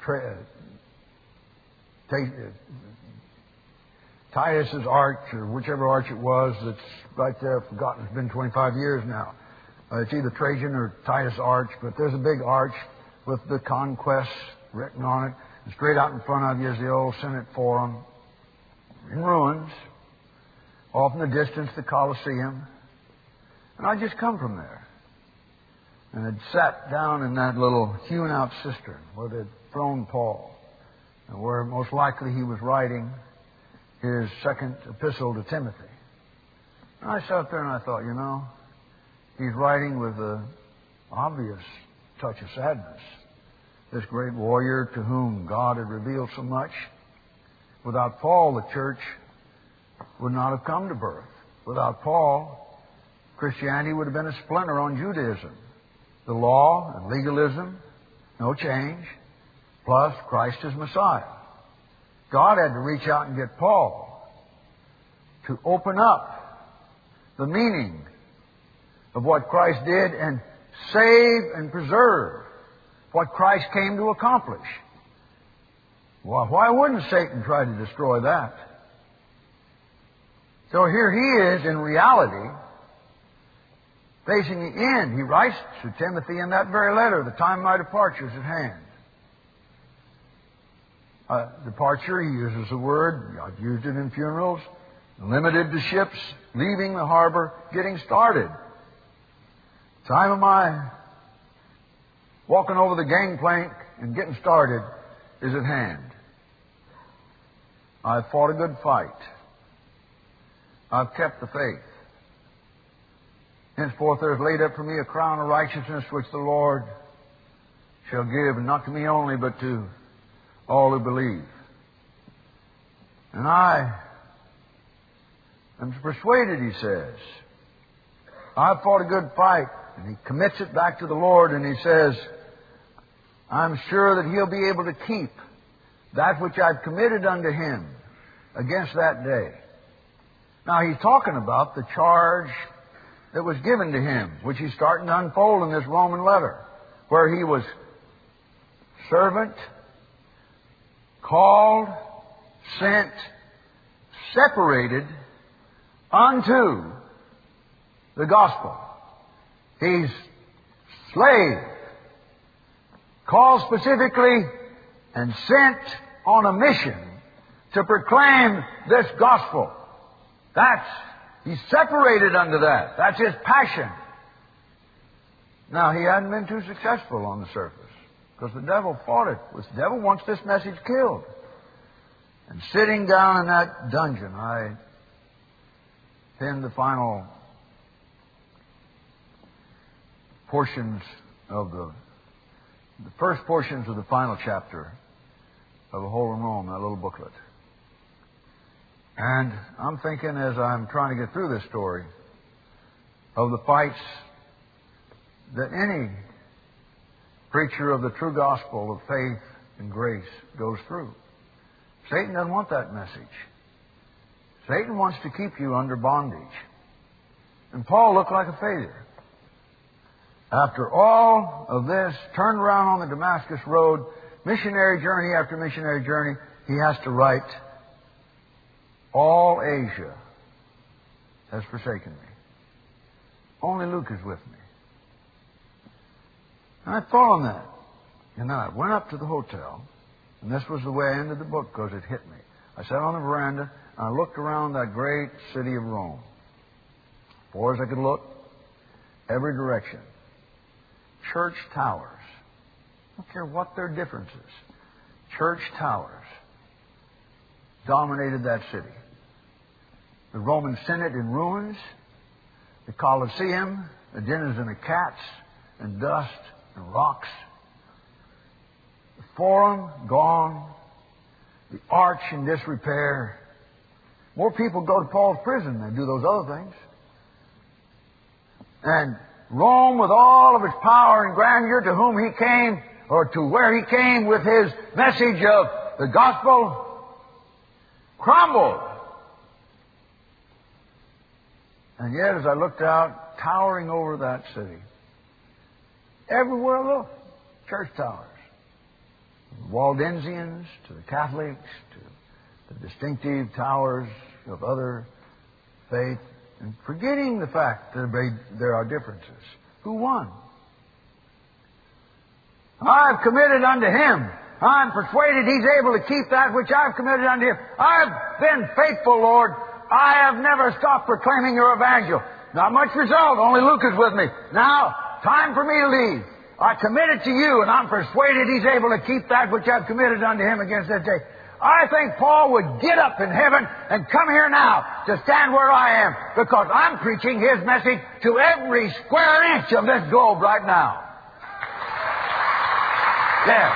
Titus's Arch, or whichever arch it was, that's right there. I've forgotten. It's been 25 years now. It's either Trajan or Titus Arch, but there's a big arch with the conquests written on it. And straight out in front of you is the old Senate Forum in ruins. Off in the distance, the Colosseum. And I'd just come from there. And had sat down in that little hewn-out cistern where they'd thrown Paul, and where most likely he was writing his second epistle to Timothy. And I sat there and I thought, he's writing with an obvious touch of sadness. This great warrior to whom God had revealed so much. Without Paul, the church would not have come to birth. Without Paul, Christianity would have been a splinter on Judaism. The law and legalism, no change, plus Christ as Messiah. God had to reach out and get Paul to open up the meaning of what Christ did and save and preserve what Christ came to accomplish. Well, why wouldn't Satan try to destroy that? So here he is in reality, facing the end. He writes to Timothy in that very letter, "The time of my departure is at hand." Departure, he uses the word, I've used it in funerals, limited to ships leaving the harbor, getting started. Time of my walking over the gangplank and getting started is at hand. I've fought a good fight. I've kept the faith. Henceforth there is laid up for me a crown of righteousness, which the Lord shall give, and not to me only, but to all who believe. And I am persuaded, he says, I've fought a good fight. And he commits it back to the Lord, and he says, I'm sure that he'll be able to keep that which I've committed unto him against that day. Now he's talking about the charge that was given to him, which he's starting to unfold in this Roman letter, where he was servant, called, sent, separated unto the gospel. He's slave, called specifically, and sent on a mission to proclaim this gospel. He's separated unto that. That's his passion. Now, he hadn't been too successful on the surface, because the devil fought it. The devil wants this message killed. And sitting down in that dungeon, I penned the final portions of the first portions of the final chapter of A Hole in Rome, that little booklet. And I'm thinking, as I'm trying to get through this story, of the fights that any preacher of the true gospel of faith and grace goes through. Satan doesn't want that message. Satan wants to keep you under bondage. And Paul looked like a failure. After all of this, turned around on the Damascus road, missionary journey after missionary journey, he has to write, all Asia has forsaken me. Only Luke is with me. And I thought on that. And then I went up to the hotel, and this was the way I ended the book, because it hit me. I sat on the veranda, and I looked around that great city of Rome. As far as I could look, every direction. Church towers. I don't care what their differences. Church towers dominated that city. The Roman Senate in ruins, the Colosseum, the denizen of cats and dust and rocks, the Forum gone, the Arch in disrepair. More people go to Paul's prison than do those other things. And Rome, with all of its power and grandeur, to whom he came, or to where he came with his message of the gospel, crumbled. And yet, as I looked out, towering over that city, everywhere I looked, church towers. From the Waldensians to the Catholics to the distinctive towers of other faith, and forgetting the fact that there are differences. Who won? I've committed unto Him. I'm persuaded He's able to keep that which I've committed unto Him. I've been faithful, Lord. I have never stopped proclaiming Your evangel. Not much result. Only Luke is with me. Now, time for me to leave. I commit it to You, and I'm persuaded He's able to keep that which I've committed unto Him against that day. I think Paul would get up in heaven and come here now to stand where I am, because I'm preaching his message to every square inch of this globe right now. There.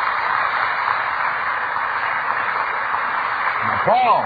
Now, Paul,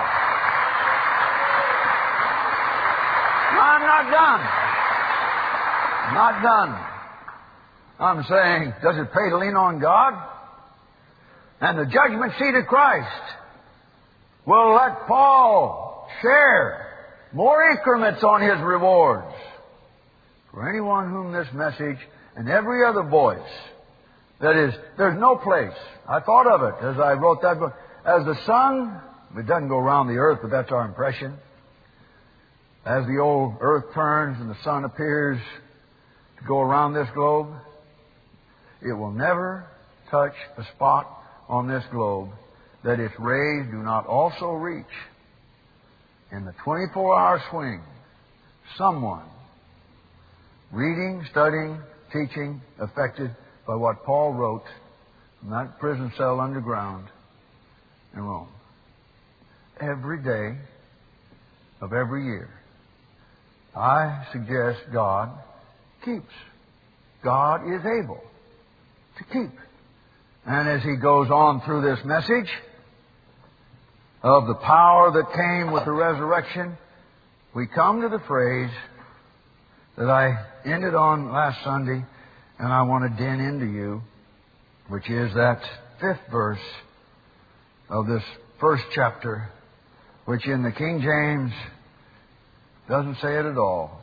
I'm not done. I'm not done. I'm saying, does it pay to lean on God? And the judgment seat of Christ will let Paul share more increments on his rewards. For anyone whom this message and every other voice, that is, there's no place. I thought of it as I wrote that book. As the sun, it doesn't go around the earth, but that's our impression. As the old earth turns and the sun appears to go around this globe, it will never touch a spot on this globe that its rays do not also reach. In the 24-hour swing, someone reading, studying, teaching, affected by what Paul wrote from that prison cell underground in Rome. Every day of every year, I suggest God keeps. God is able to keep. And as he goes on through this message of the power that came with the resurrection, we come to the phrase that I ended on last Sunday, and I want to den into you, which is that 5th verse of this first chapter, which in the King James doesn't say it at all.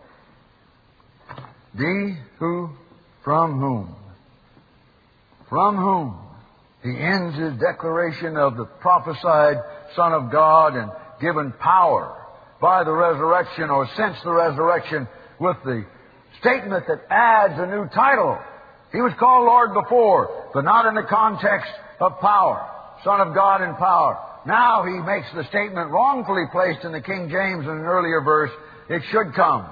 Thee who, from whom? From whom? He ends his declaration of the prophesied Son of God and given power by the resurrection or since the resurrection with the statement that adds a new title. He was called Lord before, but not in the context of power. Son of God in power. Now he makes the statement wrongfully placed in the King James in an earlier verse, it should come.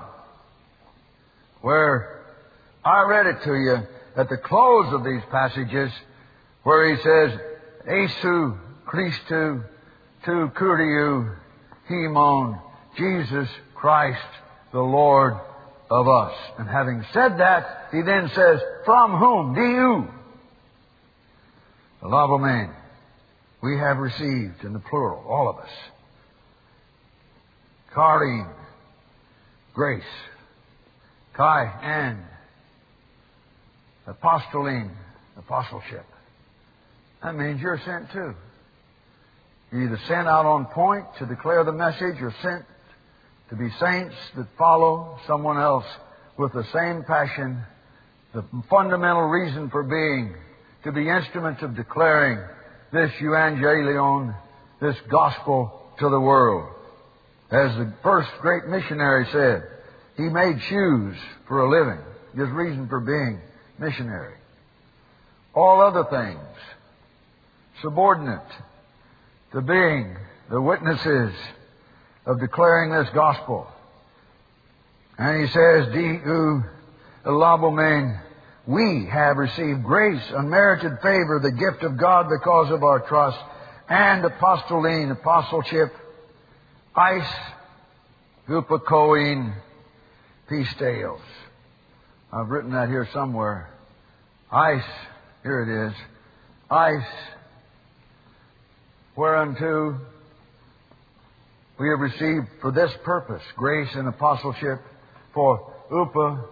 Where I read it to you at the close of these passages, where he says, Esu Christou tu Kuriou Hemon, Jesus Christ, the Lord of us. And having said that, he then says, from whom? Diu. Lavamen. We have received, in the plural, all of us. Karim, grace. Kai, and. Apostoline, apostleship. That means you're sent too. You're either sent out on point to declare the message or sent to be saints that follow someone else with the same passion, the fundamental reason for being, to be instruments of declaring this evangelion, this gospel to the world. As the first great missionary said, he made shoes for a living, his reason for being missionary. All other things subordinate to being the witnesses of declaring this gospel. And he says, Diu elabomen, we have received grace, unmerited favor, the gift of God because of our trust, and apostoline, apostleship, eis, hupakoin, pisteos. I've written that here somewhere. Eis, here it is. Eis, whereunto we have received for this purpose, grace and apostleship, for upa,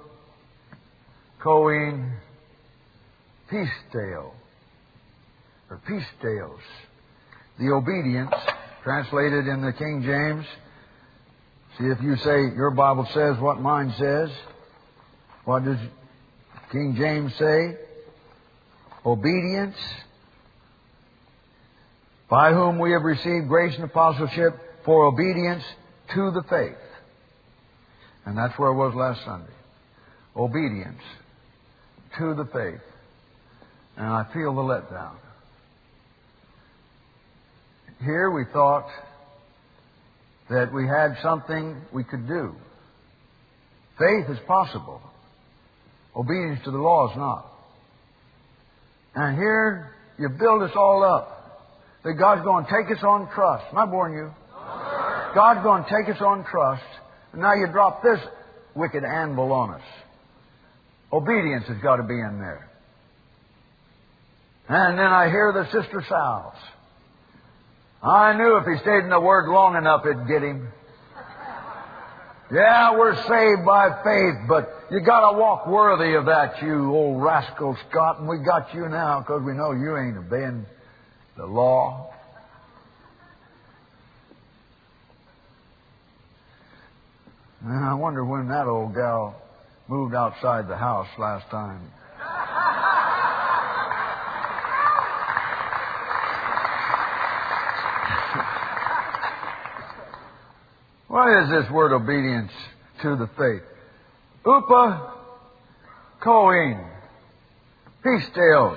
koin, pisteo, or pisteos. The obedience, translated in the King James. See if you say, your Bible says what mine says. What does King James say? Obedience, by whom we have received grace and apostleship for obedience to the faith. And that's where I was last Sunday. Obedience to the faith. And I feel the letdown. Here we thought that we had something we could do. Faith is possible. Obedience to the law is not. And here you build us all up that God's going to take us on trust. Am I boring you? God's going to take us on trust. And now you drop this wicked anvil on us. Obedience has got to be in there. And then I hear the Sister Sal's. I knew if he stayed in the Word long enough, it'd get him. Yeah, we're saved by faith, but you got to walk worthy of that, you old rascal Scott. And we got you now because we know you ain't obeying the law. And I wonder when that old gal moved outside the house last time. What is this word obedience to the faith? Upa koin, pisteos.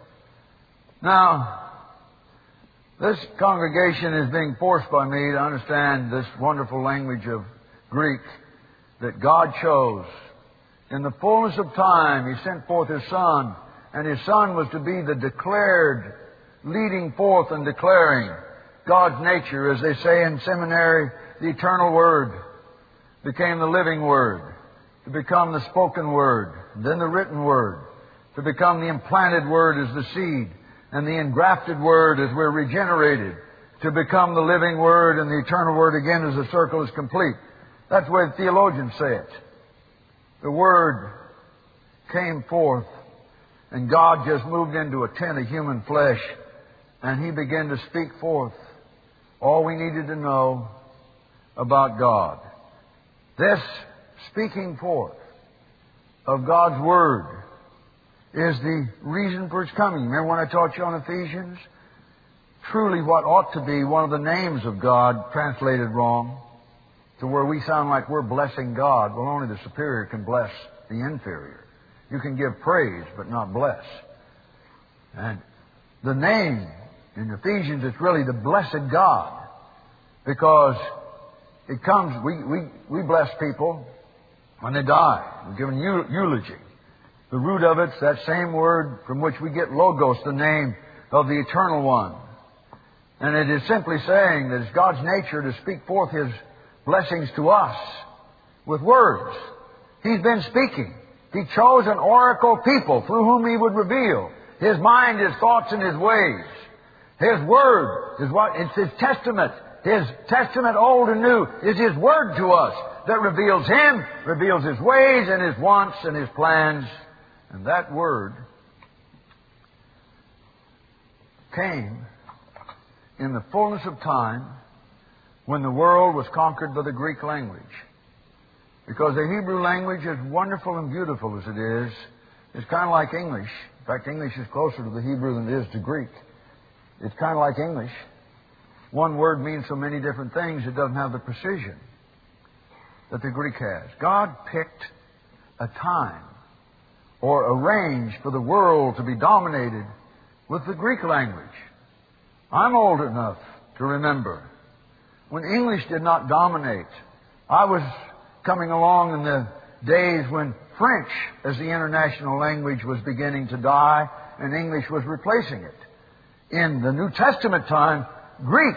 Now, this congregation is being forced by me to understand this wonderful language of Greek that God chose. In the fullness of time, He sent forth His Son, and His Son was to be the declared, leading forth and declaring God's nature, as they say in seminary. The eternal Word became the living Word, to become the spoken Word, then the written Word, to become the implanted Word as the seed, and the engrafted Word as we're regenerated, to become the living Word and the eternal Word again as the circle is complete. That's the way the theologians say it. The Word came forth, and God just moved into a tent of human flesh, and He began to speak forth all we needed to know about God. This speaking forth of God's Word is the reason for its coming. Remember when I taught you on Ephesians? Truly what ought to be one of the names of God translated wrong, to where we sound like we're blessing God. Well, only the superior can bless the inferior. You can give praise, but not bless. And the name in Ephesians is really the blessed God, because it comes, we bless people when they die. We're giving eulogy. The root of it's that same word from which we get logos, the name of the Eternal One. And it is simply saying that it's God's nature to speak forth His blessings to us with words. He's been speaking. He chose an oracle people through whom He would reveal His mind, His thoughts, and His ways. His Word is what, it's His testament. His testament, old and new, is His Word to us that reveals Him, reveals His ways and His wants and His plans. And that Word came in the fullness of time when the world was conquered by the Greek language. Because the Hebrew language, as wonderful and beautiful as it is kind of like English. In fact, English is closer to the Hebrew than it is to Greek. It's kind of like English. One word means so many different things, it doesn't have the precision that the Greek has. God picked a time or arranged for the world to be dominated with the Greek language. I'm old enough to remember when English did not dominate. I was coming along in the days when French as the international language was beginning to die, and English was replacing it. In the New Testament time, Greek,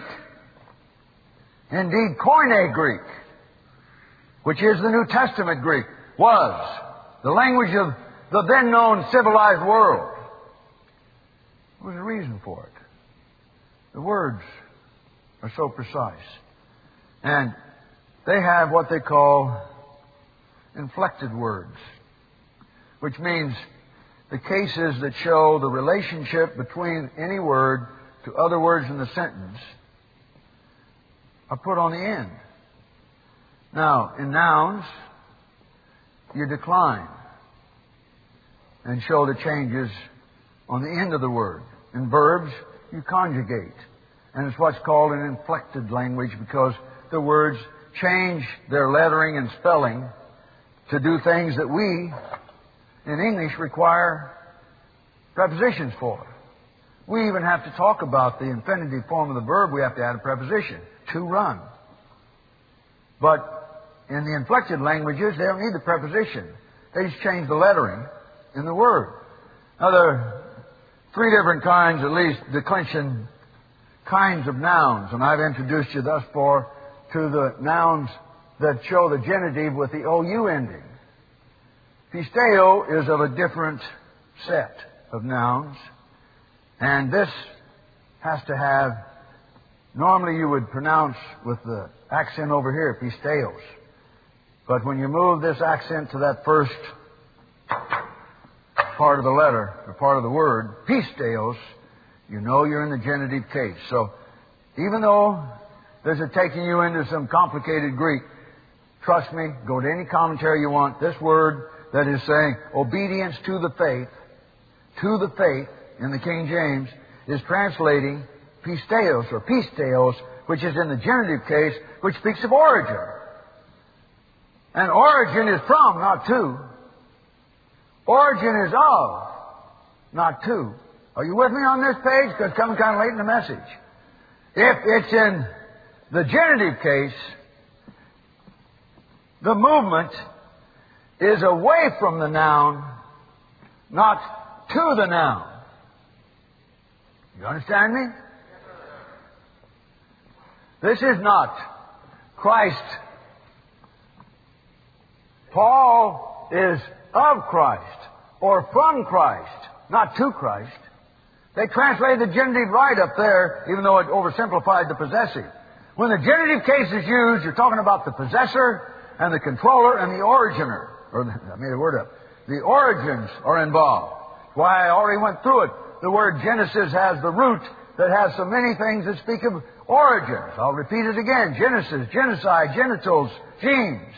indeed Koine Greek, which is the New Testament Greek, was the language of the then known civilized world. There was a reason for it. The words are so precise. And they have what they call inflected words, which means the cases that show the relationship between any word to other words in the sentence are put on the end. Now, in nouns, you decline and show the changes on the end of the word. In verbs, you conjugate. And it's what's called an inflected language because the words change their lettering and spelling to do things that we, in English, require prepositions for. We even have to talk about the infinitive form of the verb. We have to add a preposition. To run. But in the inflected languages, they don't need the preposition. They just change the lettering in the word. Now, there are three different kinds, at least, declension kinds of nouns. And I've introduced you thus far to the nouns that show the genitive with the OU ending. Pisteo is of a different set of nouns. And this has to have, normally you would pronounce with the accent over here, pisteos. But when you move this accent to that first part of the letter, or part of the word, pisteos, you know you're in the genitive case. So even though this is taking you into some complicated Greek, trust me, go to any commentary you want. This word that is saying obedience to the faith in the King James is translating pisteos or pisteos, which is in the genitive case, which speaks of origin. And origin is from, not to. Origin is of, not to. Are you with me on this page? Because it's coming kind of late in the message. If it's in the genitive case, the movement is away from the noun, not to the noun. You understand me? This is not Christ. Paul is of Christ or from Christ, not to Christ. They translated the genitive right up there, even though it oversimplified the possessive. When the genitive case is used, you're talking about the possessor and the controller and the originer. I made a word up. The origins are involved. That's why I already went through it. The word Genesis has the root that has so many things that speak of origins. I'll repeat it again. Genesis, genocide, genitals, genes.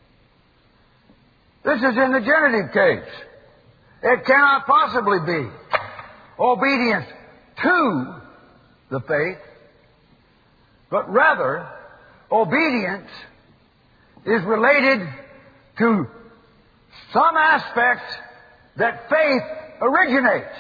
This is in the genitive case. It cannot possibly be obedience to the faith, but rather obedience is related to some aspect that faith originates.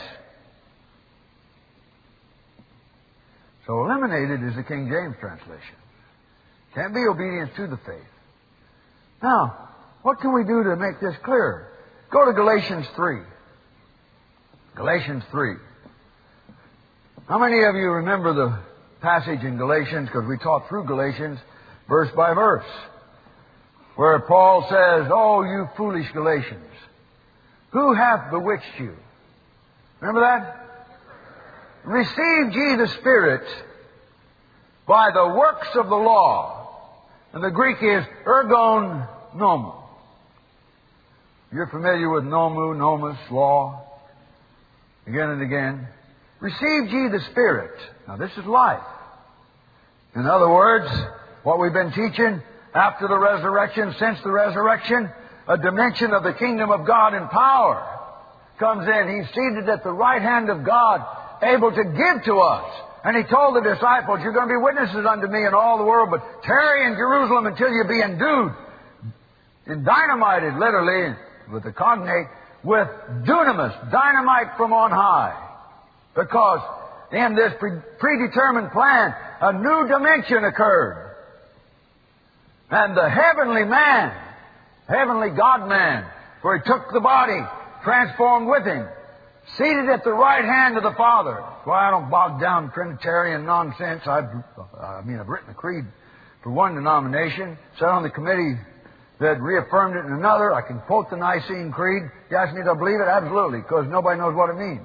So eliminated is the King James translation. Can't be obedience to the faith. Now, what can we do to make this clear? Go to Galatians 3. Galatians 3. How many of you remember the passage in Galatians, because we taught through Galatians verse by verse, where Paul says, "Oh, you foolish Galatians, who hath bewitched you?" Remember that? "Received ye the Spirit by the works of the law." And the Greek is ergon nomos. You're familiar with nomu, nomos, law, again and again. "Received ye the Spirit." Now this is life. In other words, what we've been teaching after the resurrection, since the resurrection, a dimension of the kingdom of God in power comes in. He's seated at the right hand of God, able to give to us. And He told the disciples, "You're going to be witnesses unto me in all the world, but tarry in Jerusalem until you be endued," and dynamited, literally, with the cognate, with dunamis, dynamite from on high. Because in this predetermined plan, a new dimension occurred. And the heavenly man, heavenly God-man, For He took the body, transformed with Him, seated at the right hand of the Father. That's why I don't bog down in Trinitarian nonsense. I've written a creed for one denomination, sat on the committee that reaffirmed it in another. I can quote the Nicene Creed. You ask me to believe it? Absolutely, because nobody knows what it means.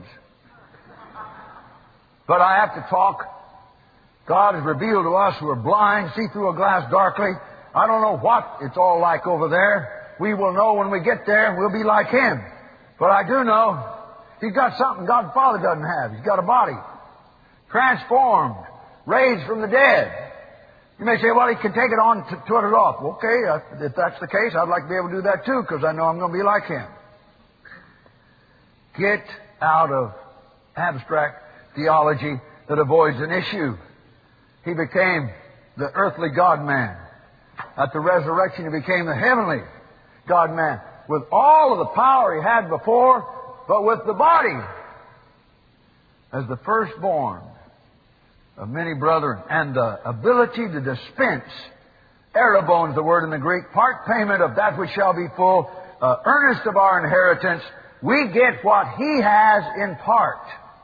But I have to talk. God has revealed to us who are blind, see through a glass darkly. I don't know what it's all like over there. We will know when we get there, and we'll be like Him. But I do know He's got something God the Father doesn't have. He's got a body. Transformed. Raised from the dead. You may say, well, He can take it on, to it off. Okay, if that's the case, I'd like to be able to do that too, because I know I'm going to be like Him. Get out of abstract theology that avoids an issue. He became the earthly God-man. At the resurrection, He became the heavenly God-man. With all of the power He had before, but with the body as the firstborn of many brethren, and the ability to dispense, arrabon is the word in the Greek, part payment of that which shall be full, earnest of our inheritance. We get what He has in part.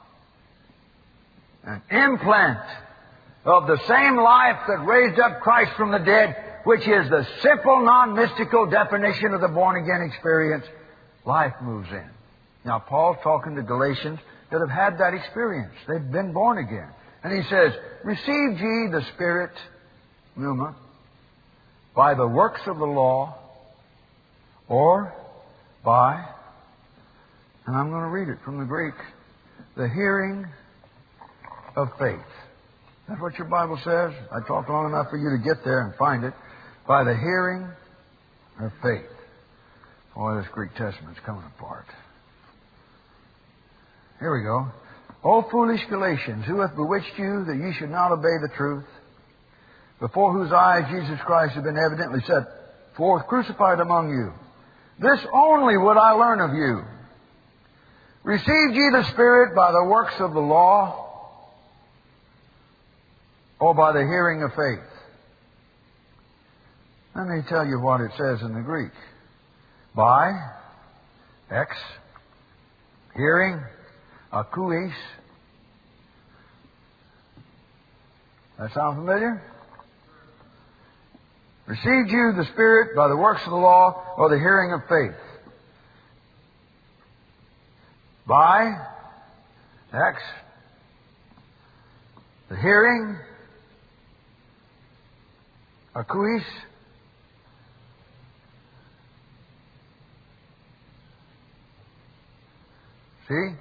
An implant of the same life that raised up Christ from the dead, which is the simple, non-mystical definition of the born-again experience. Life moves in. Now, Paul's talking to Galatians that have had that experience. They've been born again. And he says, received ye the Spirit, pneuma, by the works of the law, or by, and I'm going to read it from the Greek, the hearing of faith. That's what your Bible says. I talked long enough for you to get there and find it. By the hearing of faith. Boy, this Greek Testament's coming apart. Here we go. O foolish Galatians, who hath bewitched you that ye should not obey the truth, before whose eyes Jesus Christ hath been evidently set forth, crucified among you? This only would I learn of you. Received ye the Spirit by the works of the law, or by the hearing of faith? Let me tell you what it says in the Greek. By, ex, hearing, akouis. That sound familiar? Received you the Spirit by the works of the law or the hearing of faith? By, ex, the hearing, akouis. See?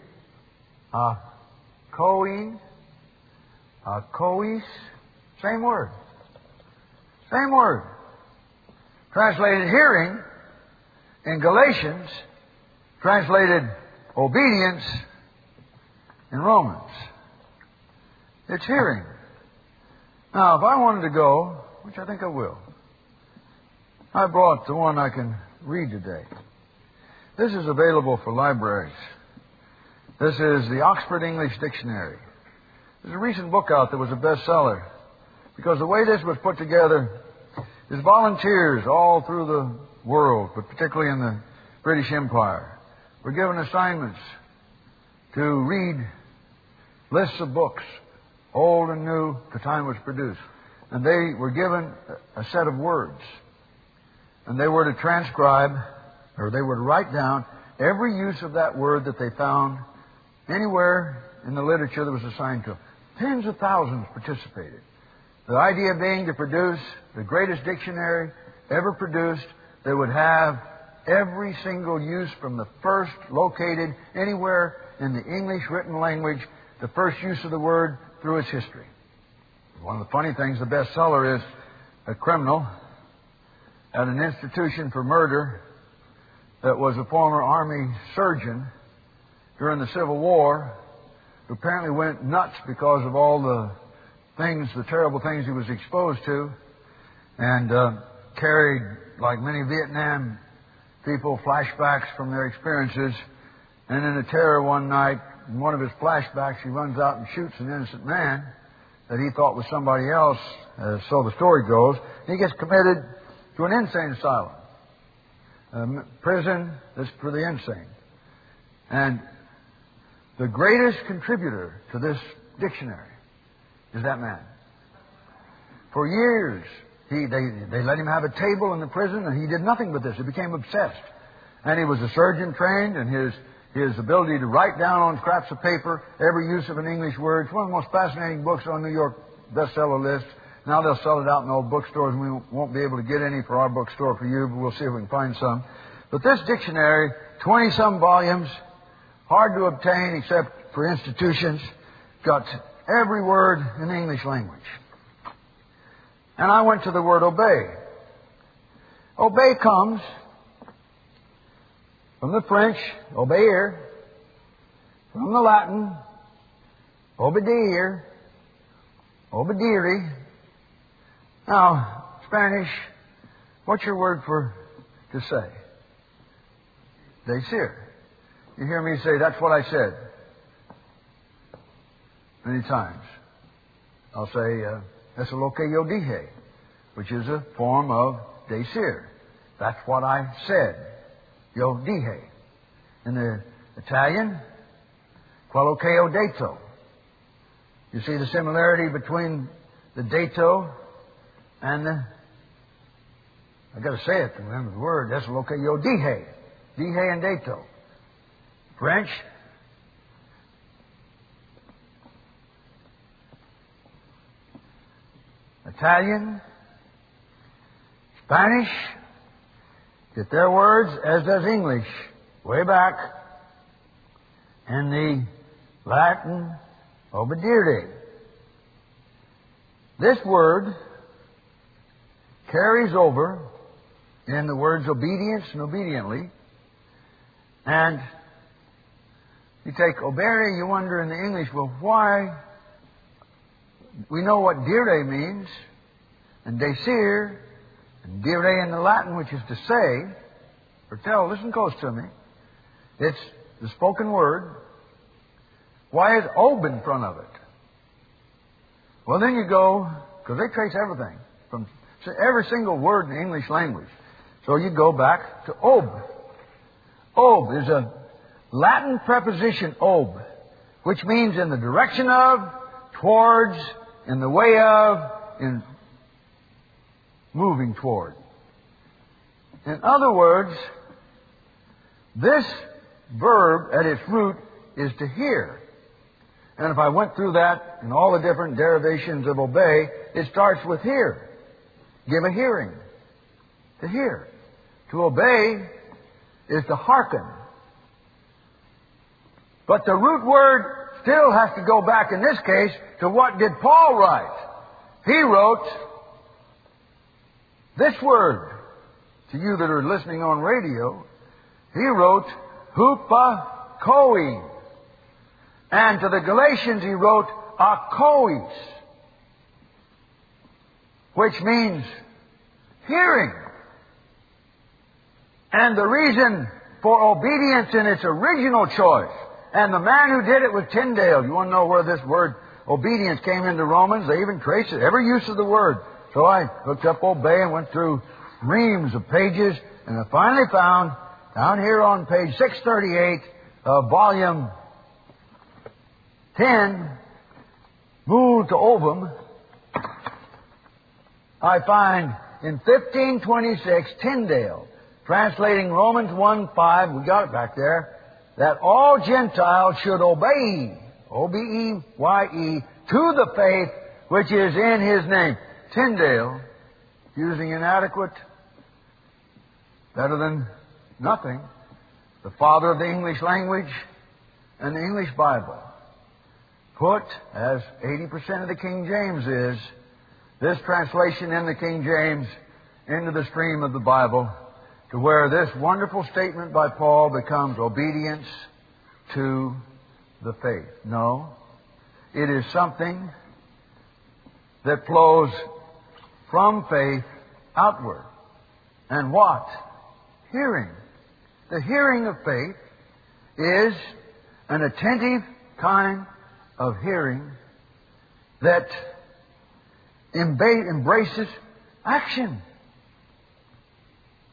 Koin, kois, same word. Same word. Translated hearing in Galatians, translated obedience in Romans. It's hearing. Now, if I wanted to go, which I think I will, I brought the one I can read today. This is available for libraries. This is the Oxford English Dictionary. There's a recent book out that was a bestseller because the way this was put together is volunteers all through the world, but particularly in the British Empire, were given assignments to read lists of books, old and new, at the time it was produced. And they were given a set of words. And they were to transcribe, or they were to write down every use of that word that they found anywhere in the literature that was assigned to them. Tens of thousands participated. The idea being to produce the greatest dictionary ever produced that would have every single use from the first located anywhere in the English written language, the first use of the word through its history. One of the funny things, the bestseller is a criminal at an institution for murder that was a former Army surgeon during the Civil War, who apparently went nuts because of all the things, the terrible things he was exposed to, and carried, like many Vietnam people, flashbacks from their experiences. And in a terror one night, in one of his flashbacks, he runs out and shoots an innocent man that he thought was somebody else, so the story goes. He gets committed to an insane asylum. prison that's for the insane. And the greatest contributor to this dictionary is that man. For years, they let him have a table in the prison, and he did nothing but this. He became obsessed. And he was a surgeon trained, and his ability to write down on scraps of paper every use of an English word. It's one of the most fascinating books on New York bestseller list. Now they'll sell it out in old bookstores, and we won't be able to get any for our bookstore for you, but we'll see if we can find some. But this dictionary, 20-some volumes, hard to obtain except for institutions, got every word in the English language. And I went to the word obey. Obey comes from the French, obeir, from the Latin, obedire, obedire. Now, Spanish, what's your word for to say? Decir. You hear me say, that's what I said. Many times. I'll say, eso lo que yo dije, which is a form of decir. That's what I said. Yo dije. In the Italian, quello che ho detto. You see the similarity between the detto and the... I've got to say it to remember the word. Eso lo que yo dije. Dije and detto. French, Italian, Spanish, get their words, as does English, way back. And the Latin, obedire. This word carries over in the words obedience and obediently. And you take obere, you wonder in the English, well, why? We know what dire means, and decir, and dire in the Latin, which is to say, or tell. Listen close to me. It's the spoken word. Why is ob in front of it? Well, then you go, because they trace everything, from every single word in the English language. So you go back to ob. Ob is a Latin preposition, ob, which means in the direction of, towards, in the way of, in moving toward. In other words, this verb at its root is to hear. And if I went through that in all the different derivations of obey, it starts with hear. Give a hearing. To hear. To obey is to hearken. But the root word still has to go back in this case to what did Paul write? He wrote this word. To you that are listening on radio, he wrote hupakoi. And to the Galatians he wrote akois, which means hearing. And the reason for obedience in its original choice. And the man who did it was Tyndale. You want to know where this word obedience came into Romans? They even trace it, every use of the word. So I looked up obey and went through reams of pages, and I finally found, down here on page 638 of volume 10, Multa Ovum, I find in 1526, Tyndale, translating Romans 1:5, we got it back there, that all Gentiles should obey, O-B-E-Y-E, to the faith which is in His name. Tyndale, using inadequate, better than nothing, the father of the English language and the English Bible, put, as 80% of the King James is, this translation in the King James into the stream of the Bible, to where this wonderful statement by Paul becomes obedience to the faith. No, it is something that flows from faith outward. And what? Hearing. The hearing of faith is an attentive kind of hearing that embraces action.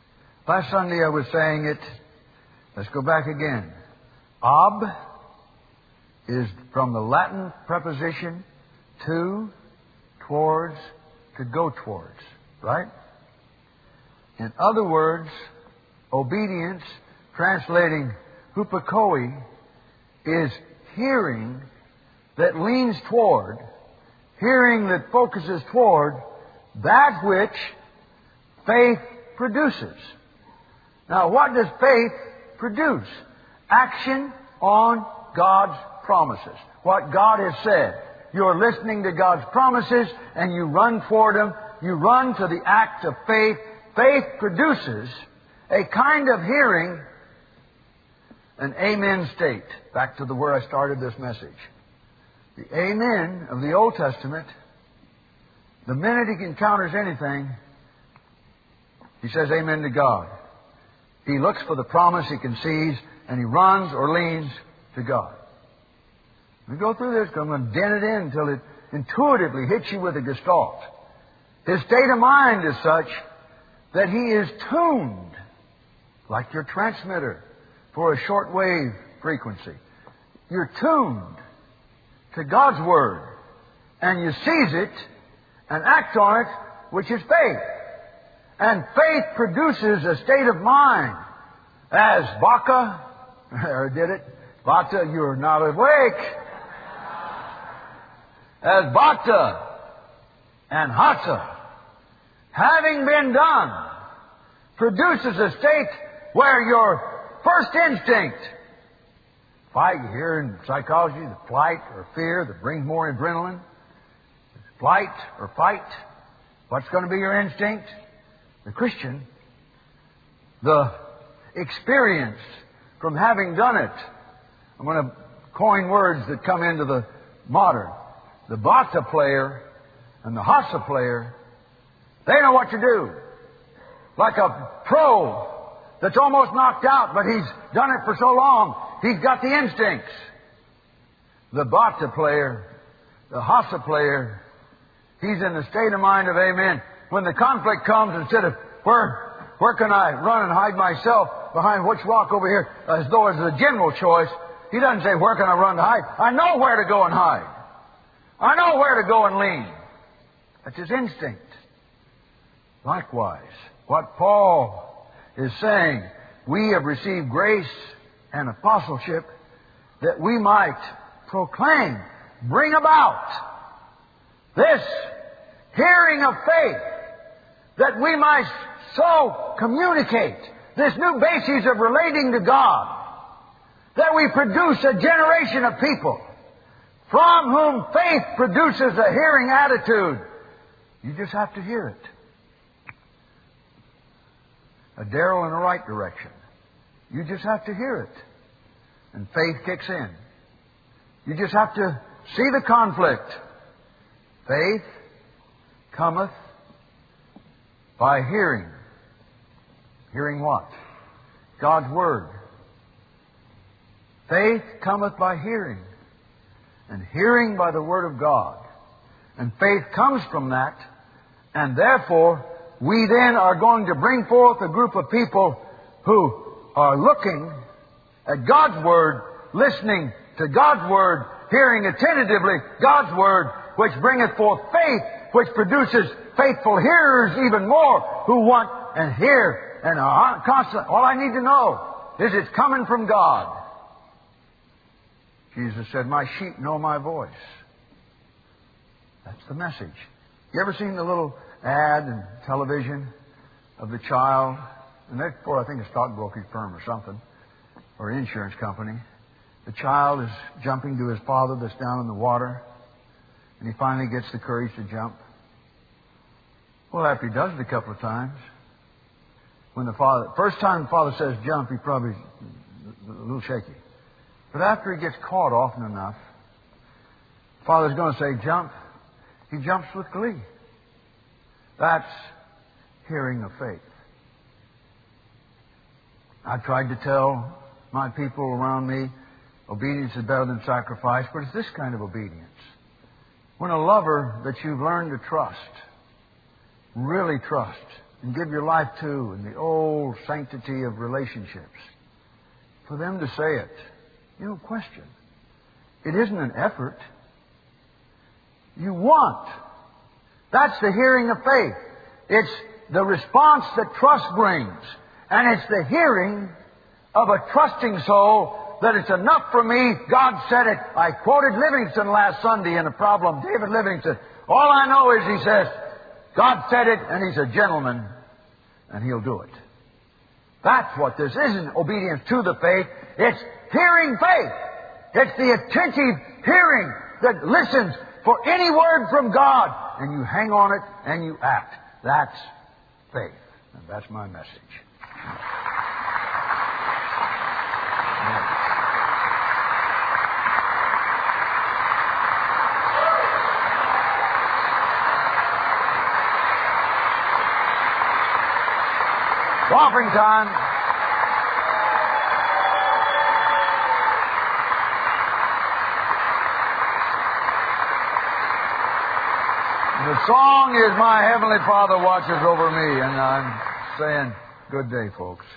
Last Sunday I was saying it. Let's go back again. Ob is from the Latin preposition to, towards, to go towards. Right? In other words, obedience, translating hupakoi, is hearing that leans toward, hearing that focuses toward that which faith produces. Now, what does faith produce? Action on God's promises. What God has said. You're listening to God's promises and you run toward them. You run to the act of faith. Faith produces a kind of hearing, an amen state. Back to where I started this message. The amen of the Old Testament, the minute he encounters anything, he says amen to God. He looks for the promise he conceives, and he runs or leans to God. We go through this, I'm going to dent it in until it intuitively hits you with a gestalt. His state of mind is such that he is tuned, like your transmitter, for a shortwave frequency. You're tuned to God's Word, and you seize it and act on it, which is faith. And faith produces a state of mind. As Baca, or did it? Bacta, you're not awake. As Bacta and Hatha, having been done, produces a state where your first instinct, fight, you hear in psychology, the flight or fear that brings more adrenaline, flight or fight, what's going to be your instinct? The Christian, the experience from having done it. I'm going to coin words that come into the modern. The Bhakta player and the Hasa player, they know what to do. Like a pro that's almost knocked out, but he's done it for so long, he's got the instincts. The Bhakta player, the Hasa player, he's in the state of mind of amen. When the conflict comes, instead of where can I run and hide myself behind which rock over here, as though it's a general choice, he doesn't say, where can I run to hide? I know where to go and hide. I know where to go and lean. That's his instinct. Likewise, what Paul is saying, we have received grace and apostleship that we might proclaim, bring about this hearing of faith, that we might so communicate this new basis of relating to God, that we produce a generation of people from whom faith produces a hearing attitude. You just have to hear it. A Darrell in the right direction. You just have to hear it. And faith kicks in. You just have to see the conflict. Faith cometh by hearing. Hearing what? God's Word. Faith cometh by hearing. And hearing by the Word of God. And faith comes from that. And therefore, we then are going to bring forth a group of people who are looking at God's Word, listening to God's Word, hearing attentively God's Word, which bringeth forth faith, which produces faithful hearers even more, who want and hear and are constant. All I need to know is it's coming from God. Jesus said, my sheep know my voice. That's the message. You ever seen the little ad in television of the child? And that's for, I think, a stockbroker's firm or something, or an insurance company. The child is jumping to his father that's down in the water, and he finally gets the courage to jump. Well, after he does it a couple of times, when the father, first time the father says jump, he probably a little shaky. But after he gets caught often enough, the father's going to say jump. He jumps with glee. That's hearing of faith. I tried to tell my people around me, obedience is better than sacrifice, but it's this kind of obedience. When a lover that you've learned to trust, really trust, and give your life to, and the old sanctity of relationships. For them to say it, you don't question. It isn't an effort. You want. That's the hearing of faith. It's the response that trust brings. And it's the hearing of a trusting soul that it's enough for me. God said it. I quoted Livingston last Sunday in a problem. David Livingston. All I know is he says, God said it, and He's a gentleman, and He'll do it. That's what this isn't, obedience to the faith. It's hearing faith. It's the attentive hearing that listens for any word from God, and you hang on it and you act. That's faith. And that's my message. Offering time. The song is My Heavenly Father Watches Over Me, and I'm saying good day, folks.